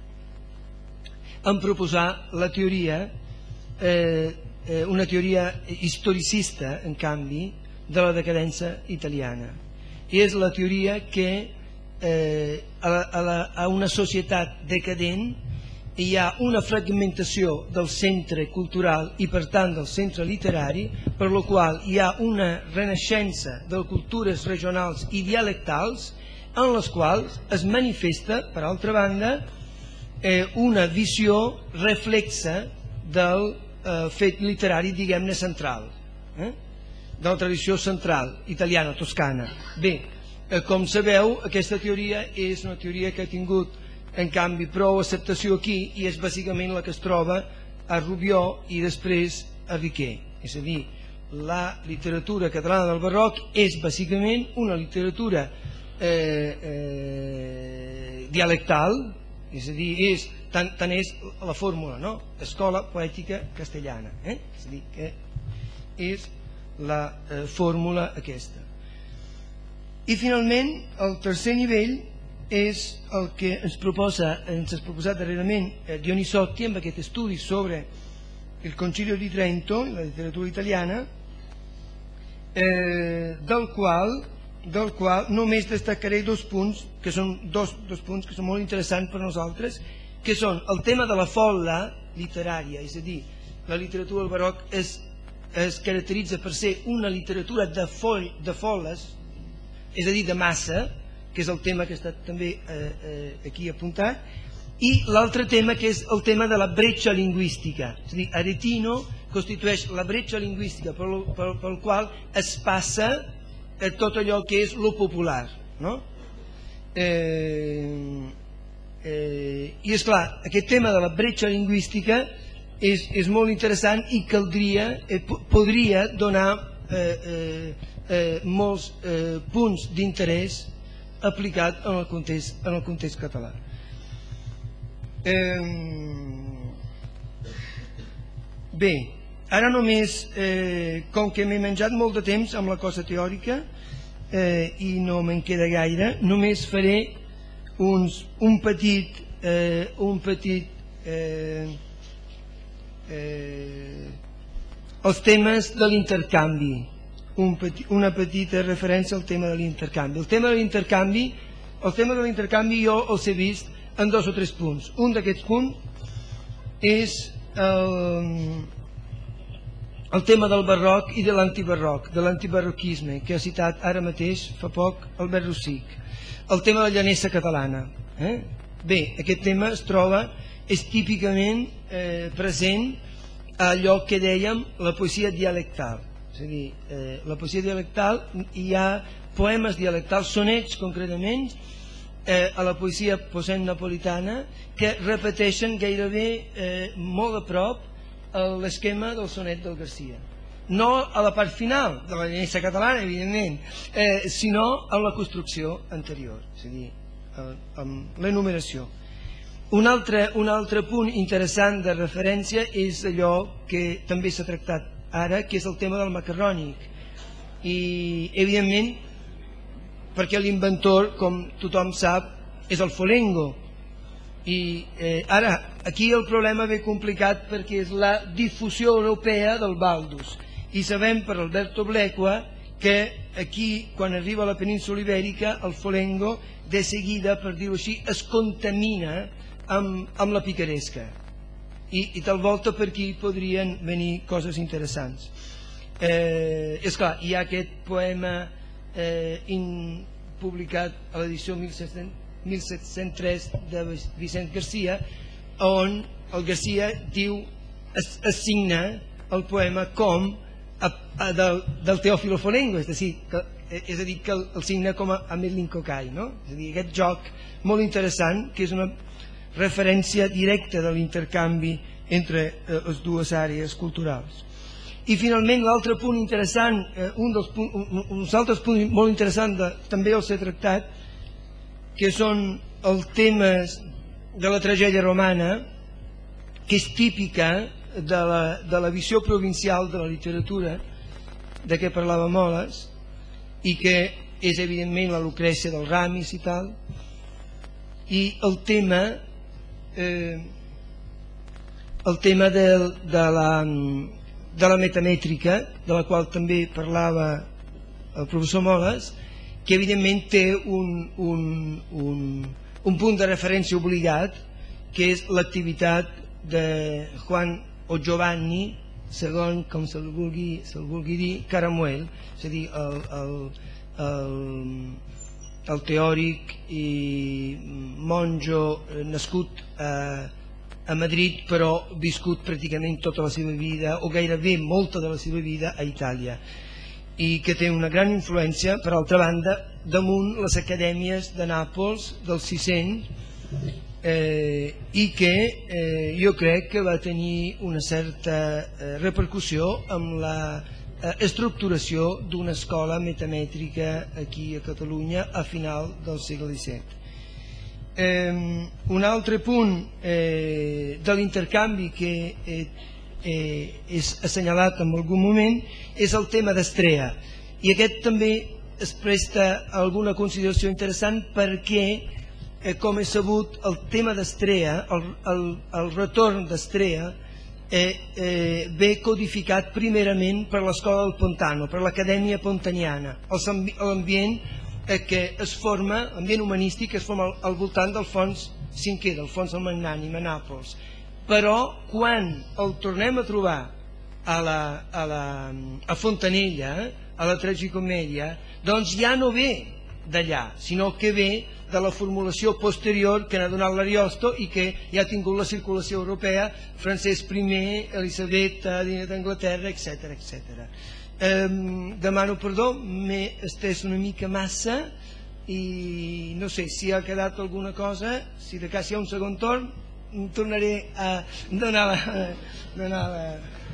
en proposar la teoria eh, eh, una teoria historicista, en canvi, de la decadència italiana. I és la teoria que eh, a, la, a, la, a una societat decadent hi ha una fragmentació del centre cultural i per tant del centre literari, per la qual hi ha una renaixença de cultures regionals i dialectals en les quals es manifesta, per altra banda, eh, una visió reflexa del eh, fet literari, diguem-ne, central, eh? de la tradició central italiana, toscana. Bé, eh, com sabeu, aquesta teoria és una teoria que ha tingut en canvi prou acceptació aquí i és bàsicament la que es troba a Rubió i després a Riquer. És a dir, la literatura catalana del barroc és bàsicament una literatura eh, eh, dialectal, és a dir, és, tant, tant és la fórmula, no? Escola poètica castellana, eh? És a dir, que és la eh, fórmula aquesta. I finalment, el tercer nivell és el que ens proposa, ens ha proposat darrerament eh, Dionisotti amb aquest estudi sobre el Concilio di Trento, la literatura italiana, eh, del qual del qual només destacaré dos punts que són dos, dos punts que són molt interessants per nosaltres, que són el tema de la folla literària, és a dir, la literatura del barroc es, es caracteritza per ser una literatura de, foll, de foles, és a dir, de massa, que és el tema que ha estat també eh, eh, aquí apuntat, i l'altre tema que és el tema de la bretxa lingüística, és a dir, Aretino constitueix la bretxa lingüística pel, pel, pel qual es passa a tot allò que és lo popular, no? Eh, eh, i és clar, aquest tema de la bretxa lingüística és, és molt interessant i caldria, eh, podria donar eh, eh, eh, molts eh, punts d'interès aplicat en el context, en el context català. Eh, bé, ara només, eh, com que m'he menjat molt de temps amb la cosa teòrica eh, i no me'n queda gaire, només faré uns, un petit eh, un petit eh, eh, els temes de l'intercanvi, un peti, una petita referència al tema de l'intercanvi. El tema de l'intercanvi el tema de l'intercanvi jo els he vist en dos o tres punts. Un d'aquests punts és el, el tema del barroc i de l'antibarroc, de l'antibarroquisme, que ha citat ara mateix, fa poc, Albert Rosic. El tema de la llanesa catalana. Eh? Bé, aquest tema es troba, és típicament eh, present a allò que dèiem la poesia dialectal. És a dir, eh, la poesia dialectal, hi ha poemes dialectals, sonets concretament, eh, a la poesia posent-napolitana, que repeteixen gairebé eh, molt a prop l'esquema del sonet del Garcia. No a la part final de la llanesa catalana, evidentment, eh, sinó en la construcció anterior, és a dir, amb l'enumeració. Un altre, un altre punt interessant de referència és allò que també s'ha tractat ara, que és el tema del macarrònic. I, evidentment, perquè l'inventor, com tothom sap, és el Folengo. I eh, ara, aquí el problema ve complicat perquè és la difusió europea del Baldus. I sabem per Alberto Blecua que aquí, quan arriba a la península ibèrica, el Folengo, de seguida, per dir-ho així, es contamina amb, amb la picaresca. I, i tal volta per aquí podrien venir coses interessants. Eh, és clar, hi ha aquest poema eh, in, publicat a l'edició mil set-cents tres de Vicent Garcia, on el Garcia diu, es, es signa el poema com a, a, del, del Teòfilo Folengo, és a dir, que, és a dir, que el, el signa com a, a Merlin Cocai, no? És a dir, aquest joc molt interessant, que és una referència directa de l'intercanvi entre eh, les dues àrees culturals. I finalment l'altre punt interessant, eh, un dels punts, un, uns altres punts molt interessants de, també els he tractat, que són els temes de la tragèdia romana, que és típica de la, de la visió provincial de la literatura, de què parlava Moles, i que és evidentment la Lucrècia del Ramis i tal, i el tema eh, el tema de, de, la, de la metamètrica, de la qual també parlava el professor Moles, que evidentment té un, un, un, un punt de referència obligat, que és l'activitat de Juan o Giovanni, segons com se'l vulgui, se vulgui dir, Caramuel, és a dir, el, el, el, el teòric i monjo nascut a, a Madrid, però viscut pràcticament tota la seva vida, o gairebé molta de la seva vida, a Itàlia, i que té una gran influència, per altra banda, damunt les acadèmies de Nàpols del sis-cents, eh, i que eh, jo crec que va tenir una certa eh, repercussió amb la eh, estructuració d'una escola metamètrica aquí a Catalunya a final del segle disset. Eh, un altre punt eh, de l'intercanvi que eh, eh, és assenyalat en algun moment és el tema d'Astrea, i aquest també es presta a alguna consideració interessant perquè, eh, com he sabut, el tema d'Astrea, el, el, el retorn d'Astrea ve codificat primerament per l'Escola del Pontano, per l'Acadèmia Pontaniana, l'ambient que es forma, l'ambient humanístic que es forma al voltant d'Alfons cinquè, d'Alfons el Magnànim a Nàpols. Però quan el tornem a trobar a, la, a, la, a Fontanella, a la Tragicomèdia, doncs ja no ve d'allà, sinó que ve de la formulació posterior que n'ha donat l'Ariosto i que ja ha tingut la circulació europea, Francesc primer, Elisabetta d'Anglaterra, etcètera, etcètera. Eh, demano perdó, m'he estès una mica massa i no sé si ha quedat alguna cosa, si de cas hi ha un segon torn, tornaré a donar la... Donar la...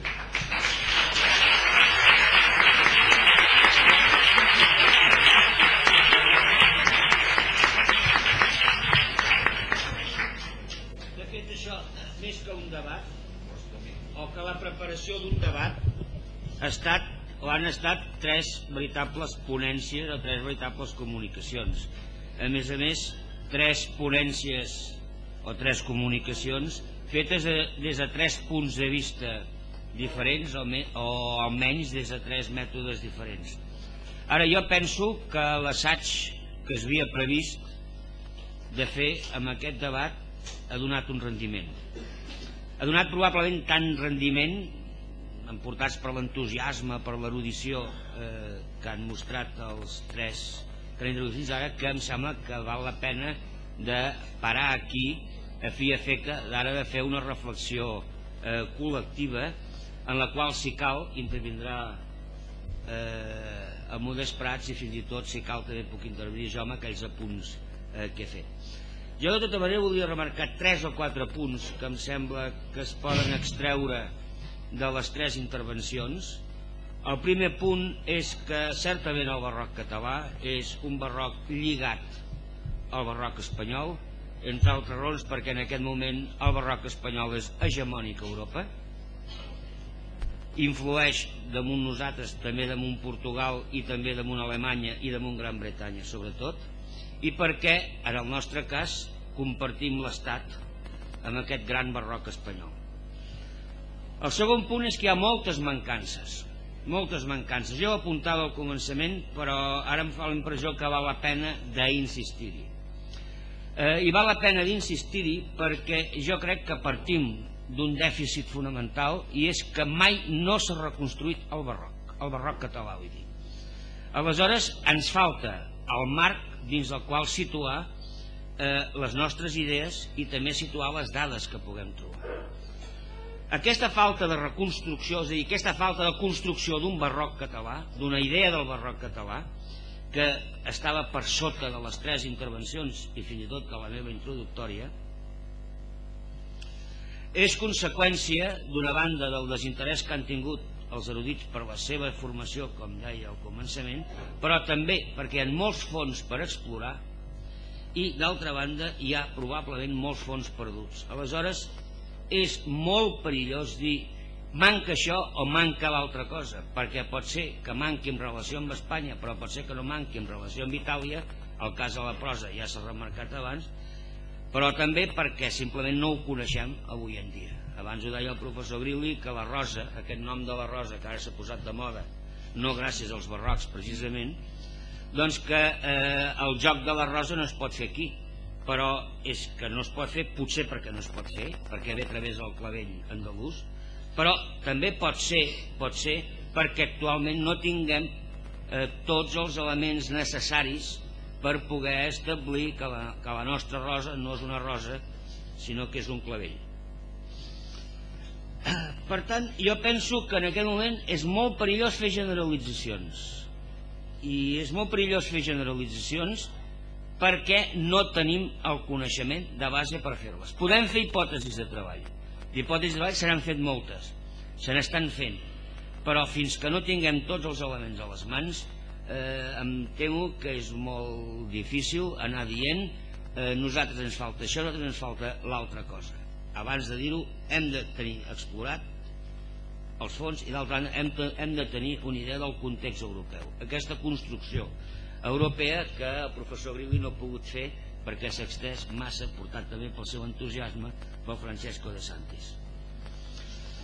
Més que un debat o que la preparació d'un debat ha estat o han estat tres veritables ponències o tres veritables comunicacions. A més a més, tres ponències o tres comunicacions fetes a, des de tres punts de vista diferents o, me, o almenys des de tres mètodes diferents. Ara jo penso que l'assaig que es havia previst de fer amb aquest debat ha donat un rendiment. Ha donat probablement tant rendiment, emportats per l'entusiasme, per l'erudició eh, que han mostrat els tres que han introduït fins ara, que em sembla que val la pena de parar aquí a fi i efecte d'ara de fer una reflexió eh, col·lectiva en la qual, si cal, intervindrà eh, el Modest Prats i fins i tot, si cal, també puc intervenir jo amb aquells apunts eh, que he fet. Jo de tota manera voldria remarcar tres o quatre punts que em sembla que es poden extreure de les tres intervencions. El primer punt és que certament el barroc català és un barroc lligat al barroc espanyol, entre altres raons perquè en aquest moment el barroc espanyol és hegemònic a Europa, influeix damunt nosaltres, també damunt Portugal i també damunt Alemanya i damunt Gran Bretanya sobretot, i perquè en el nostre cas compartim l'estat amb aquest gran barroc espanyol. El segon punt és que hi ha moltes mancances, moltes mancances. Jo ho apuntava al començament, però ara em fa la impressió que val la pena d'insistir-hi. Eh, I val la pena d'insistir-hi perquè jo crec que partim d'un dèficit fonamental i és que mai no s'ha reconstruït el barroc, el barroc català, vull dir. Aleshores ens falta el marc dins del qual situar eh, les nostres idees i també situar les dades que puguem trobar. Aquesta falta de reconstrucció, és a dir, aquesta falta de construcció d'un barroc català, d'una idea del barroc català, que estava per sota de les tres intervencions i fins i tot de la meva introductòria, és conseqüència, d'una banda, del desinterès que han tingut els erudits per la seva formació, com deia al començament, però també perquè hi ha molts fons per explorar i, d'altra banda, hi ha probablement molts fons perduts. Aleshores, és molt perillós dir manca això o manca l'altra cosa, perquè pot ser que manqui en relació amb Espanya, però pot ser que no manqui en relació amb Itàlia, el cas de la prosa ja s'ha remarcat abans, però també perquè simplement no ho coneixem avui en dia. Abans ho deia el professor Grilli, que la rosa, aquest nom de la rosa que ara s'ha posat de moda, no gràcies als barrocs precisament, doncs que eh, el joc de la rosa no es pot fer aquí, però és que no es pot fer potser perquè no es pot fer, perquè ve a través del clavell andalús, però també pot ser, pot ser perquè actualment no tinguem eh, tots els elements necessaris per poder establir que la, que la nostra rosa no és una rosa, sinó que és un clavell. Per tant, jo penso que en aquest moment és molt perillós fer generalitzacions, i és molt perillós fer generalitzacions perquè no tenim el coneixement de base per fer-les. Podem fer hipòtesis de treball, d'hipòtesis de treball se n'han fet moltes, se n'estan fent, però fins que no tinguem tots els elements a les mans eh, em temo que és molt difícil anar dient eh, nosaltres ens falta això, nosaltres ens falta l'altra cosa. Abans de dir-ho hem de tenir explorat els fons i d'altra banda hem, hem de tenir una idea del context europeu, aquesta construcció europea que el professor Grilli no ha pogut fer perquè s'ha extès massa, portat també pel seu entusiasme pel Francesco de Santis.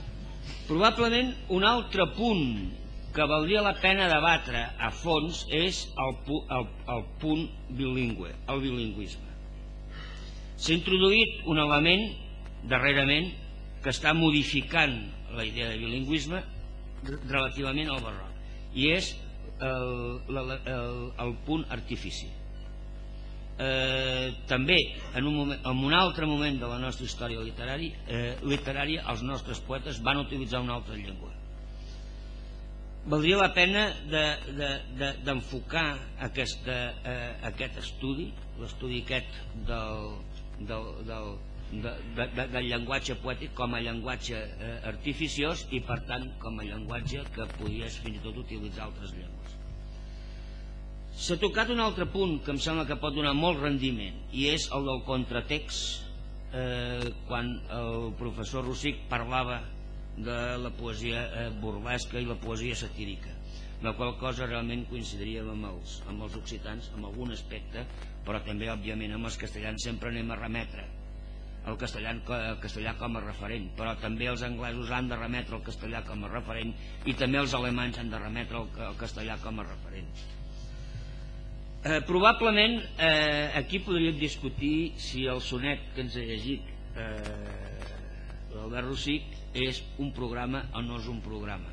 Probablement un altre punt que valdria la pena debatre a fons és el, pu el, el punt bilingüe, el bilingüisme. S'ha introduït un element darrerament que està modificant la idea de bilingüisme relativament al barroc i és el, el, el, el punt artifici. Eh, també en un, moment, en un altre moment de la nostra història literari, eh, literària els nostres poetes van utilitzar una altra llengua. Valdria la pena d'enfocar de, de, de, aquesta, eh, aquest estudi, l'estudi aquest del, del, del, de, de, de, del llenguatge poètic com a llenguatge eh, artificiós i per tant com a llenguatge que podies fins i tot utilitzar altres llengües. S'ha tocat un altre punt que em sembla que pot donar molt rendiment i és el del contratext, eh, quan el professor Rosic parlava de la poesia eh, burlesca i la poesia satírica, la qual cosa realment coincidiria amb els, amb els occitans en algun aspecte, però també òbviament amb els castellans sempre anem a remetre el castellà, el castellà com a referent, però també els anglesos han de remetre el castellà com a referent i també els alemanys han de remetre el, el castellà com a referent. Eh, probablement eh, aquí podríem discutir si el sonet que ens ha llegit eh, l'Albert Rosic és un programa o no és un programa.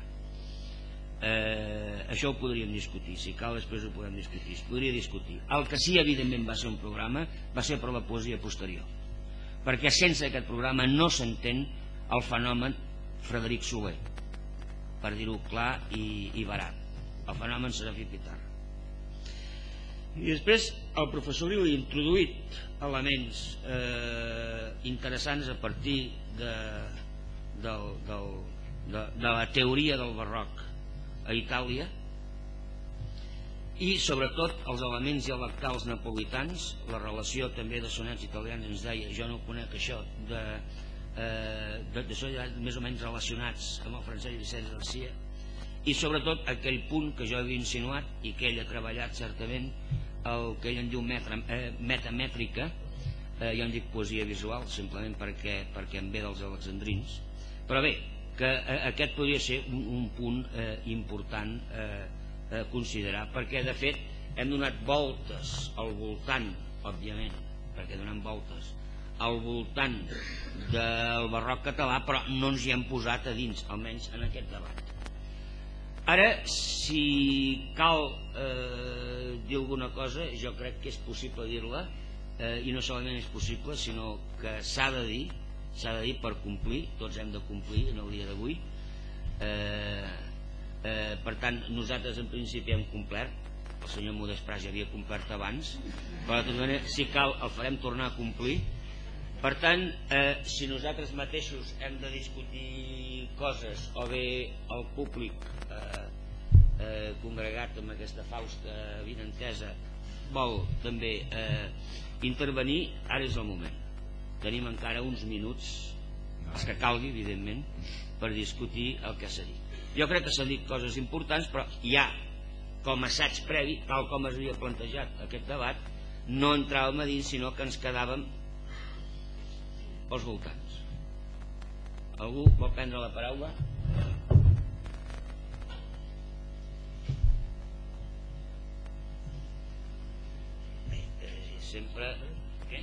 Eh, això ho podríem discutir, si cal després ho podem discutir, es podria discutir. El que sí evidentment va ser un programa va ser per la poesia posterior, perquè sense aquest programa no s'entén el fenomen Frederic Soler, per dir-ho clar i, i barat, el fenomen Serafí Pitarch. I després el professor Riu ha introduït elements eh, interessants a partir de, del, del, de, de la teoria del barroc a Itàlia i sobretot els elements dialectals napolitans, la relació també de sonets italians ens deia, jo no conec això, de, eh, de, de sonets més o menys relacionats amb el francès Vicenç Garcia i sobretot aquell punt que jo havia insinuat i que ell ha treballat certament, el que ell en diu metra, eh, metamètrica, eh, jo en dic poesia visual simplement perquè, perquè em ve dels alexandrins, però bé, que eh, aquest podria ser un, un punt eh, important eh, a considerar, perquè de fet hem donat voltes al voltant, òbviament, perquè donem voltes al voltant del barroc català, però no ens hi hem posat a dins, almenys en aquest debat. Ara, si cal eh, dir alguna cosa, jo crec que és possible dir-la, eh, i no solament és possible, sinó que s'ha de dir, s'ha de dir per complir, tots hem de complir en el dia d'avui. Eh, eh, per tant, nosaltres en principi hem complert, el senyor Modest Prat ja havia complert abans, però de tota manera, si cal, el farem tornar a complir. Per tant, eh, si nosaltres mateixos hem de discutir coses o bé el públic eh, eh, congregat amb aquesta fausta avinentesa vol també eh, intervenir, ara és el moment. Tenim encara uns minuts, els que calgui evidentment, per discutir el que s'ha dit. Jo crec que s'han dit coses importants, però ja com a assaig previ, tal com es havia plantejat aquest debat, no entràvem a dins, sinó que ens quedàvem pels voltants. Algú vol prendre la paraula? Bé, sempre... Què?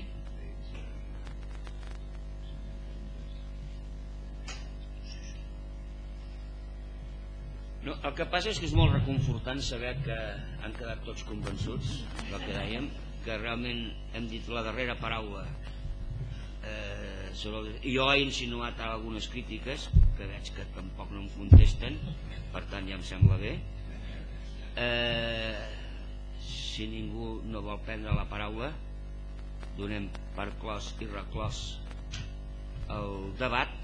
No, el que passa és que és molt reconfortant saber que han quedat tots convençuts del que dèiem, que realment hem dit la darrera paraula. Eh, sobre el... Jo he insinuat algunes crítiques que veig que tampoc no em contesten, per tant ja em sembla bé. Eh, si ningú no vol prendre la paraula, donem per clos i reclòs el debat,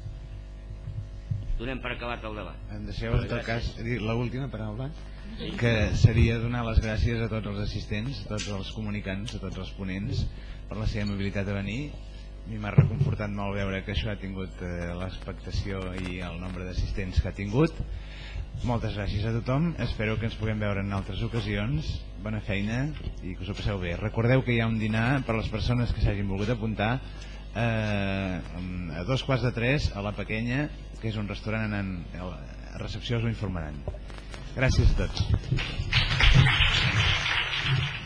donem per acabat el debat. Em deixeu en tot cas dir l'última paraula, que seria donar les gràcies a tots els assistents, a tots els comunicants, a tots els ponents per la seva amabilitat a venir. A mi m'ha reconfortat molt veure que això ha tingut eh, l'expectació i el nombre d'assistents que ha tingut. Moltes gràcies a tothom, espero que ens puguem veure en altres ocasions. Bona feina i que us ho passeu bé. Recordeu que hi ha un dinar per a les persones que s'hagin volgut apuntar eh, a dos quarts de tres a La Pequeña, que és un restaurant, en, a recepció us ho informaran. Gràcies a tots.